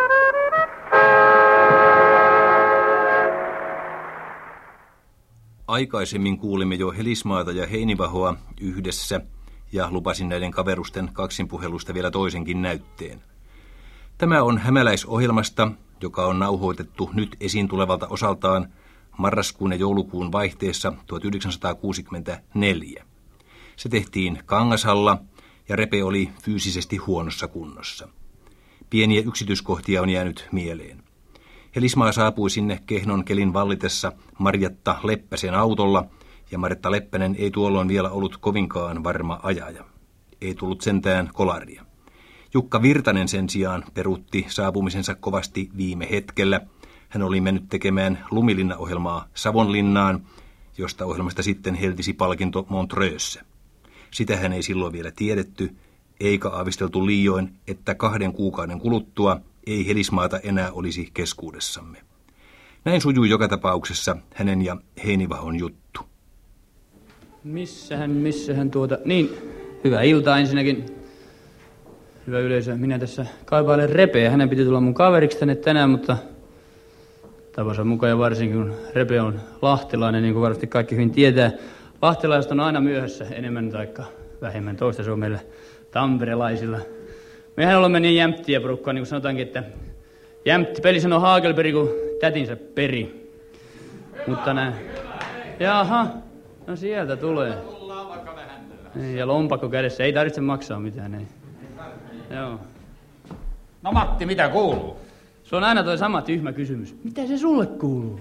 Aikaisemmin kuulimme jo Helismaata ja Heinivahoa yhdessä, ja lupasin näiden kaverusten kaksinpuhelusta vielä toisenkin näytteen. Tämä on Hämäläisohjelmasta, joka on nauhoitettu nyt esiin tulevalta osaltaan marraskuun ja joulukuun vaihteessa 1964. Se tehtiin Kangashalla ja Repe oli fyysisesti huonossa kunnossa. Pieniä yksityiskohtia on jäänyt mieleen. Helismaa saapui sinne kehnon kelin vallitessa Marjatta Leppäsen autolla, ja Marjatta Leppänen ei tuolloin vielä ollut kovinkaan varma ajaja. Ei tullut sentään kolaria. Jukka Virtanen sen sijaan peruutti saapumisensa kovasti viime hetkellä. Hän oli mennyt tekemään Lumilinna-ohjelmaa Savonlinnaan, josta ohjelmasta sitten heltisi palkinto Montreuxssä. Sitä hän ei silloin vielä tiedetty, eikä aavisteltu liioin, että 2 kuukauden kuluttua ei Helismaata enää olisi keskuudessamme. Näin sujui joka tapauksessa hänen ja Heinivahon juttu. Missähän niin, hyvää iltaa ensinnäkin. Hyvä yleisö, minä tässä kaipailen Repeä. Hänen piti tulla mun kaveriksi tänne tänään, mutta tapansa mukaan ja varsinkin kun Repe on lahtelainen, niin kuin varmasti kaikki hyvin tietää. Lahtelaiset on aina myöhässä, enemmän tai vähemmän toista, se on meillä tamperelaisilla. Mehän olemme niin jämptiä porukkaa, niin kuin sanotaankin, että jämpti peli sanoo Haakelperi, kun tätinsä peri. Mutta jaha, no sieltä tulee. Ja lompakko kädessä, ei tarvitse maksaa mitään, ei. Joo. No Matti, mitä kuuluu? Se on aina toi sama tyhmä kysymys. Mitä se sulle kuuluu?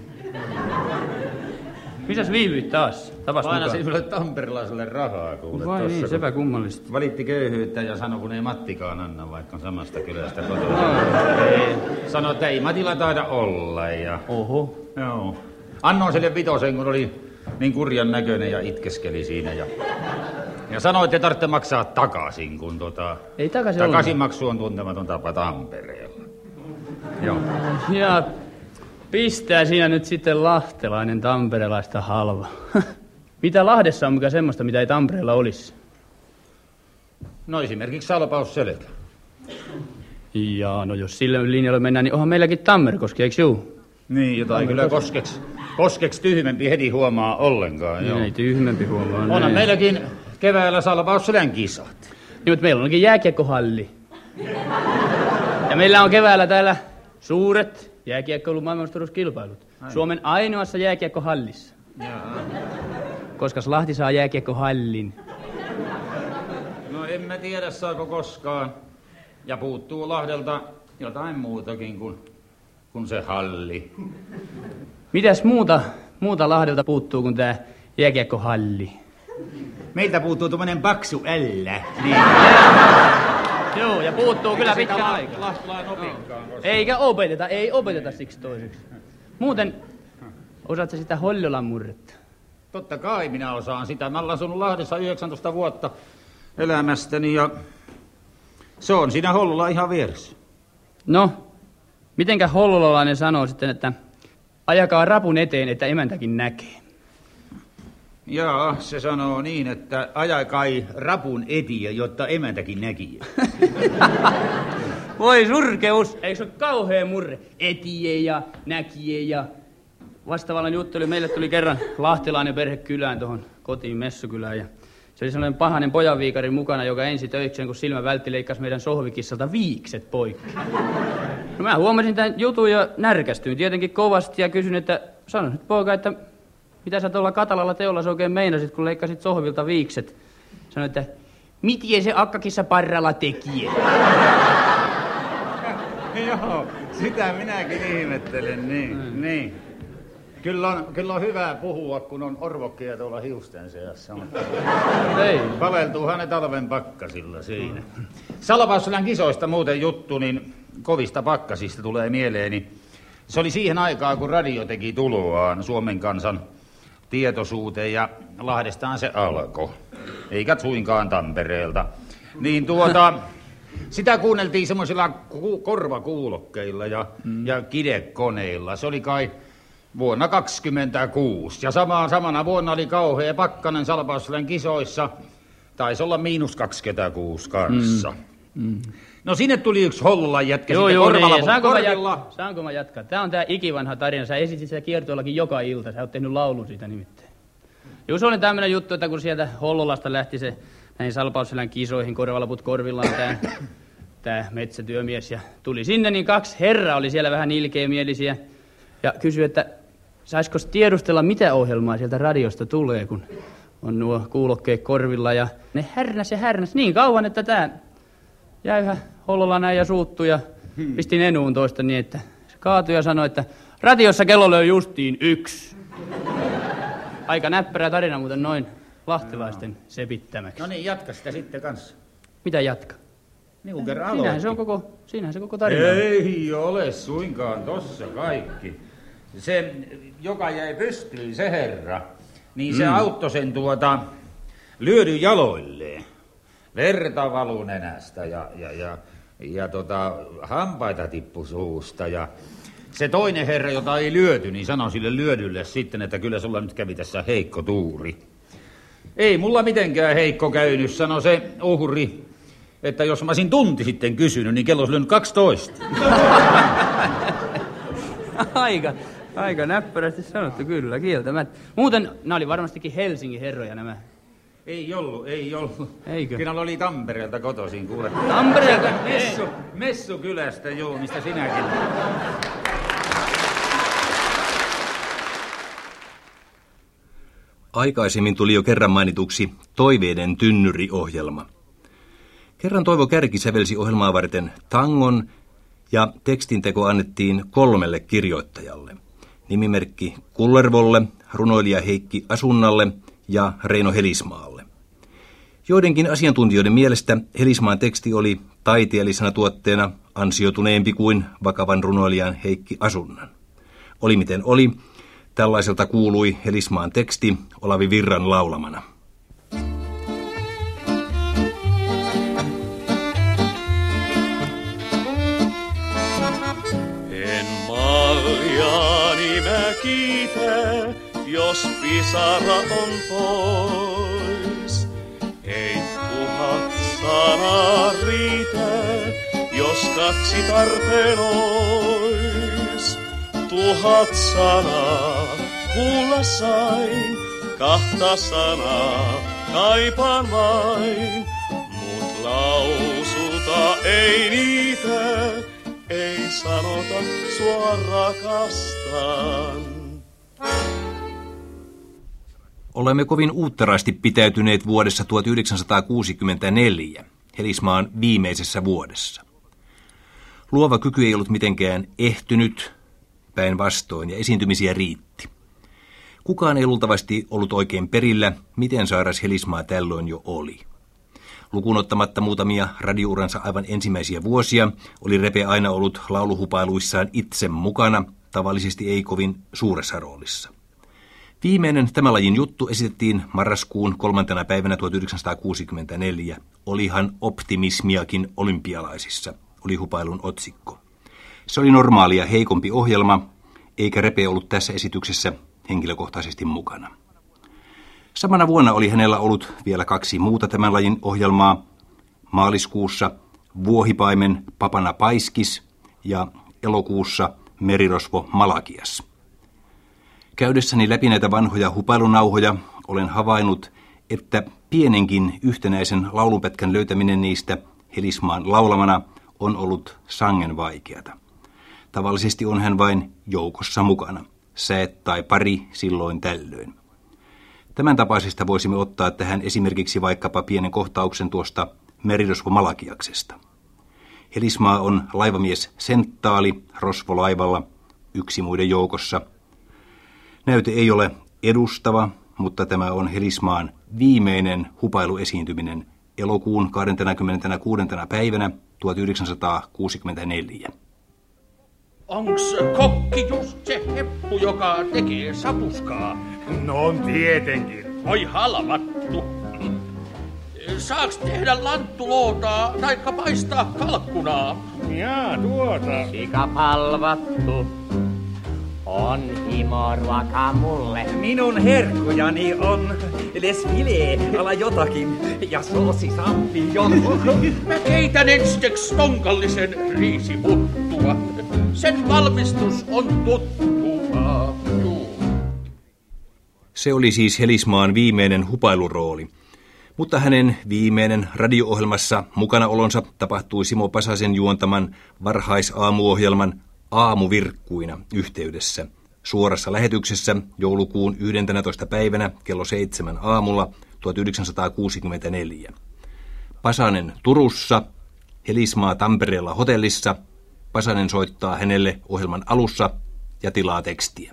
Misäs viivyit taas? Aina sinulle tamperelaiselle rahaa kuule. Vai niin, sepä kummallista. Valitti köyhyyttä ja sanoi, kun ei Mattikaan anna, vaikka on samasta kylästä kotoa. Sanoi, että ei Matilla taida olla. Ja... Oho. Joo. Annoin sille 5, kun oli niin kurjan näköinen ja itkeskeli siinä. Ja sanoi, että ei tarvitse maksaa takaisin, kun ei takaisinmaksu on tuntematon tapa Tampereella. Joo. Ja pistää siinä nyt sitten lahtelainen tamperelaista halva. Mitä Lahdessa on mikä semmoista, mitä ei Tampereella olisi? No esimerkiksi salpausselkä. Jaa, no jos sille linjalle mennään, niin onhan meilläkin Tammerkoski, eikö juu? Niin, jotain kyllä koskeksi tyhmempi heti huomaa ollenkaan. Joo. Ei tyhmempi huomaa. Onhan meilläkin keväällä salpausselän kisat. Niin, mutta meillä onkin jääkiekkohalli. Ja meillä on keväällä täällä suuret jääkiekkoilun maailmanmestaruuskilpailut. Suomen ainoassa jääkiekkohallissa. Koskas Lahti saa jääkiekkohallin? No en mä tiedä saako koskaan. Ja puuttuu Lahdelta jotain muutakin kuin se halli. Mitäs muuta Lahdelta puuttuu kuin tää jääkiekkohalli? Meiltä puuttuu tommonen paksu ällä. Niin. Joo, ja puuttuu kyllä pitkä aika. Eikä opeteta, ei opeteta siksi toiseksi. Muuten, osaatko sitä Hollolan murretta? Totta kai minä osaan sitä. Mä olen asunut Lahdessa 19 vuotta elämästäni ja se on siinä Hollola ihan vieressä. No, mitenkä hollolalainen sanoo sitten, että ajakaa rapun eteen, että emäntäkin näkee? Jaa, se sanoo niin, että ajakai rapun etiin, jotta emäntäkin näkee. Voi surkeus, eikö se ole kauhea murre? Etie ja näkie ja vastaavallan juttu oli. Meille tuli kerran lahtilainen perhe kylään tuohon kotiin Messukylään ja se oli sellainen pahainen pojanviikari mukana, joka ensi töikseen, kun silmä vältti, leikkasi meidän sohvikissalta viikset poikki. No mä huomasin tämän jutun ja närkästyin tietenkin kovasti ja kysyin, että sano nyt poika, että mitä sä tuolla katalalla teolla se oikein meinasit, kun leikkasit sohvilta viikset? Sanoin, että miten se akkakissa parralla tekee? Joo, sitä minäkin ihmettelen, niin. Kyllä on hyvä puhua, kun on orvokkeja tuolla hiusten seassa. Ei. Paleltuuhan ne talven pakkasilla siinä. Salpausselän kisoista muuten juttu, niin kovista pakkasista tulee mieleeni. Se oli siihen aikaan, kun radio teki tuloaan Suomen kansan tietoisuuteen ja Lahdestaan se alkoi. Eikä suinkaan Tampereelta. Niin sitä kuunneltiin semmoisilla korvakuulokkeilla ja kidekoneilla. Se oli kai vuonna 1926. Ja samana vuonna oli kauhea pakkanen Salpausselän kisoissa. Taisi olla -26 kanssa. No sinne tuli yksi Hollolan jätkä sitten korvalla korvilla. Saanko mä jatkaa? Tää on tää ikivanha tarina. Sä esitit sitä kiertoillakin joka ilta. Sä oot tehnyt laulun siitä nimittäin. Joo, se oli tämmönen juttu, että kun sieltä Hollolasta lähti se näihin Salpausselän kisoihin, korvalaput korvillaan tää metsätyömies. Ja tuli sinne, niin 2 herraa oli siellä vähän ilkeämielisiä. Ja kysyi, että saisikos tiedustella, mitä ohjelmaa sieltä radiosta tulee, kun on nuo kuulokkeet korvilla. Ja ne härnäs niin kauan, että tää jäi yhä Hollola näin ja suuttui ja pisti nenuun toista niin, että se kaatui ja sanoi, että radiossa kello löi justiin 1. Aika näppärä tarina muuten noin lahtilaisten sepittämäksi. No niin, jatka sitä sitten kanssa. Mitä jatka? Niin kuin kerran aloitti. Siinähän se koko tarina. Ei ole suinkaan tossa kaikki. Se, joka jäi pystyyn, se herra, niin se auttoi sen lyödyn jaloilleen. Verta valu nenästä ja hampaita tippu suusta ja se toinen herra, jota ei lyöty, niin sanoi sille lyödylle sitten, että kyllä sulla nyt kävi tässä heikko tuuri. Ei mulla mitenkään heikko käynyt, sanoi se uhri, että jos mä olisin tunti sitten kysynyt, niin kello olisi lyönyt 12. Aika näppärästi sanottu, kyllä, kieltämättä. Muuten, nämä oli varmastikin Helsingin herroja nämä. Ei ollut. Eikö? Kyllä oli Tampereelta kotoisin, kuule. Tampereelta? Messukylästä, joo, mistä sinäkin. Aikaisemmin tuli jo kerran mainituksi Toiveiden tynnyri-ohjelma. Kerran Toivo Kärki sävelsi ohjelmaa varten tangon ja tekstinteko annettiin 3 kirjoittajalle. Nimimerkki Kullervolle, runoilija Heikki Asunnalle ja Reino Helismaalle. Joidenkin asiantuntijoiden mielestä Helismaan teksti oli taiteellisena tuotteena ansioituneempi kuin vakavan runoilijan Heikki Asunnan. Oli miten oli, tällaiselta kuului Helismaan teksti Olavi Virran laulamana. En maljaani mä kiitä, jos pisara on pois. Ei 1000 sanaa riitä, jos 2 tarpeen ois. 1000 sanaa kuulla sain, 2 sanaa kaipaan vain. Mut lausuta ei niitä, ei sanota sua rakastan. Olemme kovin uutterasti pitäytyneet vuodessa 1964, Helismaan viimeisessä vuodessa. Luova kyky ei ollut mitenkään ehtynyt, päinvastoin, ja esiintymisiä riitti. Kukaan ei luultavasti ollut oikein perillä, miten sairas Helismaa tällöin jo oli. Lukuun ottamatta muutamia radiouransa aivan ensimmäisiä vuosia, oli Repe aina ollut lauluhupailuissaan itse mukana, tavallisesti ei kovin suuressa roolissa. Viimeinen tämän lajin juttu esitettiin marraskuun 3. päivänä 1964. Olihan optimismiakin olympialaisissa, oli hupailun otsikko. Se oli normaalia heikompi ohjelma, eikä Repe ollut tässä esityksessä henkilökohtaisesti mukana. Samana vuonna oli hänellä ollut vielä 2 muuta tämän lajin ohjelmaa. Maaliskuussa Vuohipaimen Papana Paiskis ja elokuussa Merirosvo Malakias. Käydessäni läpi näitä vanhoja hupailunauhoja olen havainnut, että pienenkin yhtenäisen laulupätkän löytäminen niistä Helismaan laulamana on ollut sangen vaikeata. Tavallisesti on hän vain joukossa mukana, säet tai pari silloin tällöin. Tämän tapaisesta voisimme ottaa tähän esimerkiksi vaikkapa pienen kohtauksen tuosta Merirosvo Malakiaksesta. Helismaa on laivamies Senttaali rosvolaivalla, yksi muiden joukossa. Näyte ei ole edustava, mutta tämä on Helismaan viimeinen hupailuesiintyminen elokuun 26. päivänä 1964. Onks kokki just se heppu, joka tekee sapuskaa? No on tietenkin. Oi halvattu. Saaks tehdä lanttulootaa taikka paistaa kalkkunaa? Jaa, tuota. Sikapalvattu on himoruoka mulle. Minun herkkujani on les filet ala jotakin ja soosi champignon. Mä keitän ensiksi tonkallisen riisiputtua. Sen valmistus on tuttua. Se oli siis Helismaan viimeinen hupailurooli. Mutta hänen viimeinen radio-ohjelmassa mukanaolonsa tapahtui Simo Pasasen juontaman varhaisaamuohjelman Aamuvirkkuina yhteydessä suorassa lähetyksessä joulukuun 11. päivänä kello 7 aamulla 1964. Pasanen Turussa, Helismaa Tampereella hotellissa. Pasanen soittaa hänelle ohjelman alussa ja tilaa tekstiä.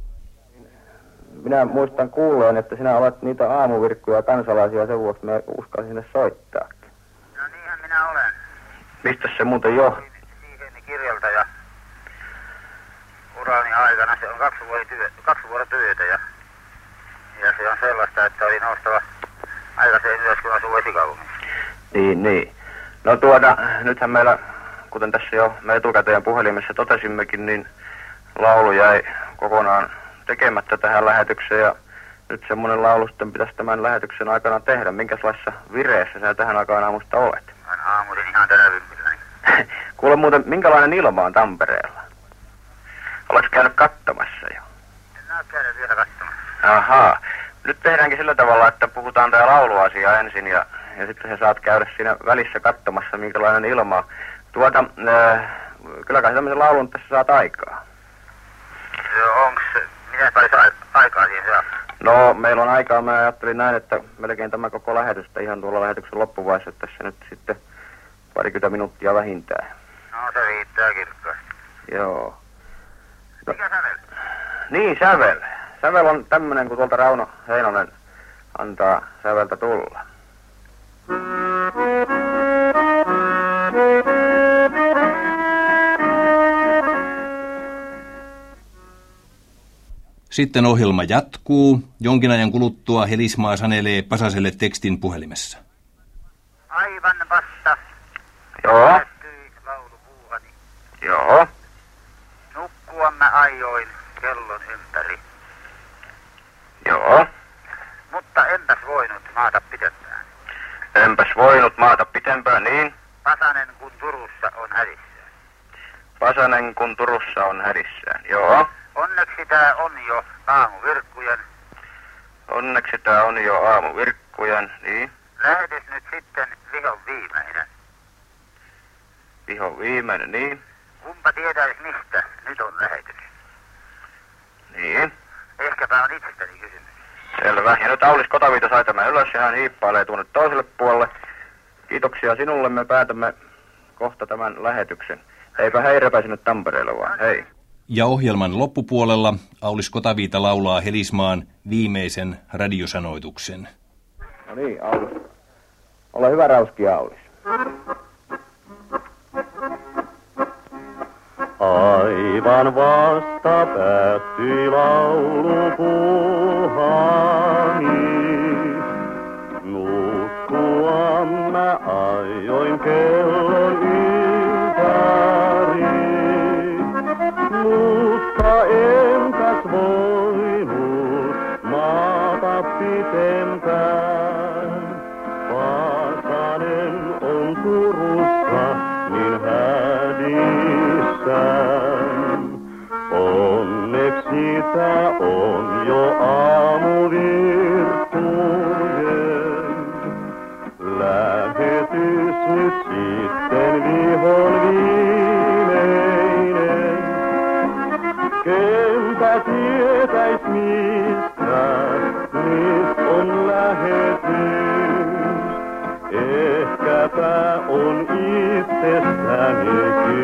Minä muistan kuulleen, että sinä olet niitä aamuvirkkuja kansalaisia, sen vuoksi me uskalsin sinne soittaa. No niinhän minä olen. Mistä se muuten johti? Siihen kirjalta ja urani aikana se on 2 vuotta työtä ja se on sellaista, että oli noustava aikaiseen ylös, kun asuu esikaupungissa. Niin. No nythän meillä, kuten tässä jo me etukäteen puhelimessa totesimmekin, niin laulu jäi kokonaan tekemättä tähän lähetykseen ja nyt semmoinen laulu sitten pitäisi tämän lähetyksen aikana tehdä. Minkälaisessa vireessä sä tähän aikaan aamusta olet? Olen aamuisin ihan tänä vimpilläni. Kuule muuten, minkälainen ilma on Tampereella? Oletko käynyt katsomassa jo? En ole käynyt vielä katsomassa. Ahaa. Nyt tehdäänkin sillä tavalla, että puhutaan tää lauluasia ensin ja sitten sä saat käydä siinä välissä katsomassa, minkälainen ilma on. Kyllä kai tämmöisen laulun tässä saat aikaa. Onks, miten paljon aikaa siihen saa? No, meillä on aikaa. Mä ajattelin näin, että melkein tämä koko lähetystä ihan tuolla lähetyksen loppuvaiheessa tässä nyt sitten 20 minuuttia vähintään. No, se riittää kirkkaasti. Joo. No. Mikä sävel? Niin, sävel. Sävel on tämmönen, kun tuolta Rauno Heinonen antaa säveltä tulla. Sitten ohjelma jatkuu. Jonkin ajan kuluttua Helismaa sanelee Pasaselle tekstin puhelimessa. Aivan vasta. Joo. Päättyi laulupuuhani. Joo. Nukkua mä aioin kellon ympäri. Joo. Mutta enpäs voinut maata pitempään. Enpäs voinut maata pitempään, niin? Pasanen kun Turussa on hädissään. Pasanen kun Turussa on hädissään, joo. Onneksi tää on jo aamuvirkkujen. Onneksi tää on jo aamuvirkkujen, niin. Lähetys nyt sitten vihon viimeinen. Vihon viimeinen, niin. Kumpa tietäis mistä nyt on lähetys. Niin. Ehkäpä on itsestäni kysymys. Selvä. Ja nyt Aulis Kotaviita sai tämän ylös ja hän hiippailee tuonne toiselle puolelle. Kiitoksia sinulle. Me päätämme kohta tämän lähetyksen. Eipä heirepä sinne Tampereelle vaan. Hei. Ja ohjelman loppupuolella Aulis Kotaviita laulaa Helismaan viimeisen radiosanoituksen. No niin, Aulis. Ole hyvä rauski, Aulis. Aivan vasta päättyi laulupuhani. Nukkua mä ajoin kellon ympäri, mutta entäs voinut maata pitempään. Vaasanen on Turussa niin hädissään. Onneksi sitä on jo aamuvirtujen. Lähetys nyt sitten vihon viimeinen. Kenpä tietäis mistä nyt on lähetys. Ehkäpä on itsestäni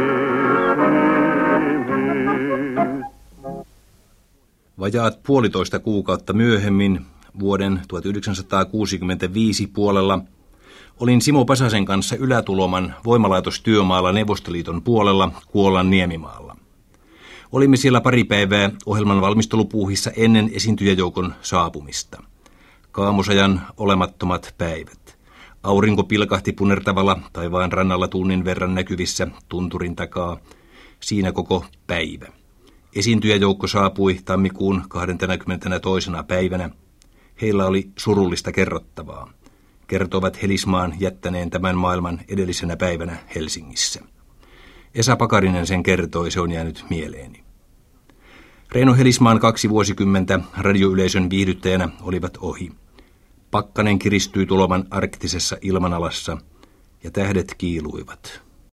kysymys. Vajaat 1,5 kuukautta myöhemmin, vuoden 1965 puolella, olin Simo Pasasen kanssa Ylä-Tuloman voimalaitostyömaalla Neuvostoliiton puolella Kuolan Niemimaalla. Olimme siellä pari päivää ohjelman valmistelupuuhissa ennen esiintyjäjoukon saapumista. Kaamosajan olemattomat päivät. Aurinko pilkahti punertavalla taivaan rannalla tunnin verran näkyvissä tunturin takaa. Siinä koko päivä. Esiintyjäjoukko saapui tammikuun 22. päivänä. Heillä oli surullista kerrottavaa. Kertovat Helismaan jättäneen tämän maailman edellisenä päivänä Helsingissä. Esa Pakarinen sen kertoi, se on jäänyt mieleeni. Reino Helismaan 2 vuosikymmentä radioyleisön viihdyttäjänä olivat ohi. Pakkanen kiristyi Tuloman arktisessa ilmanalassa ja tähdet kiiluivat.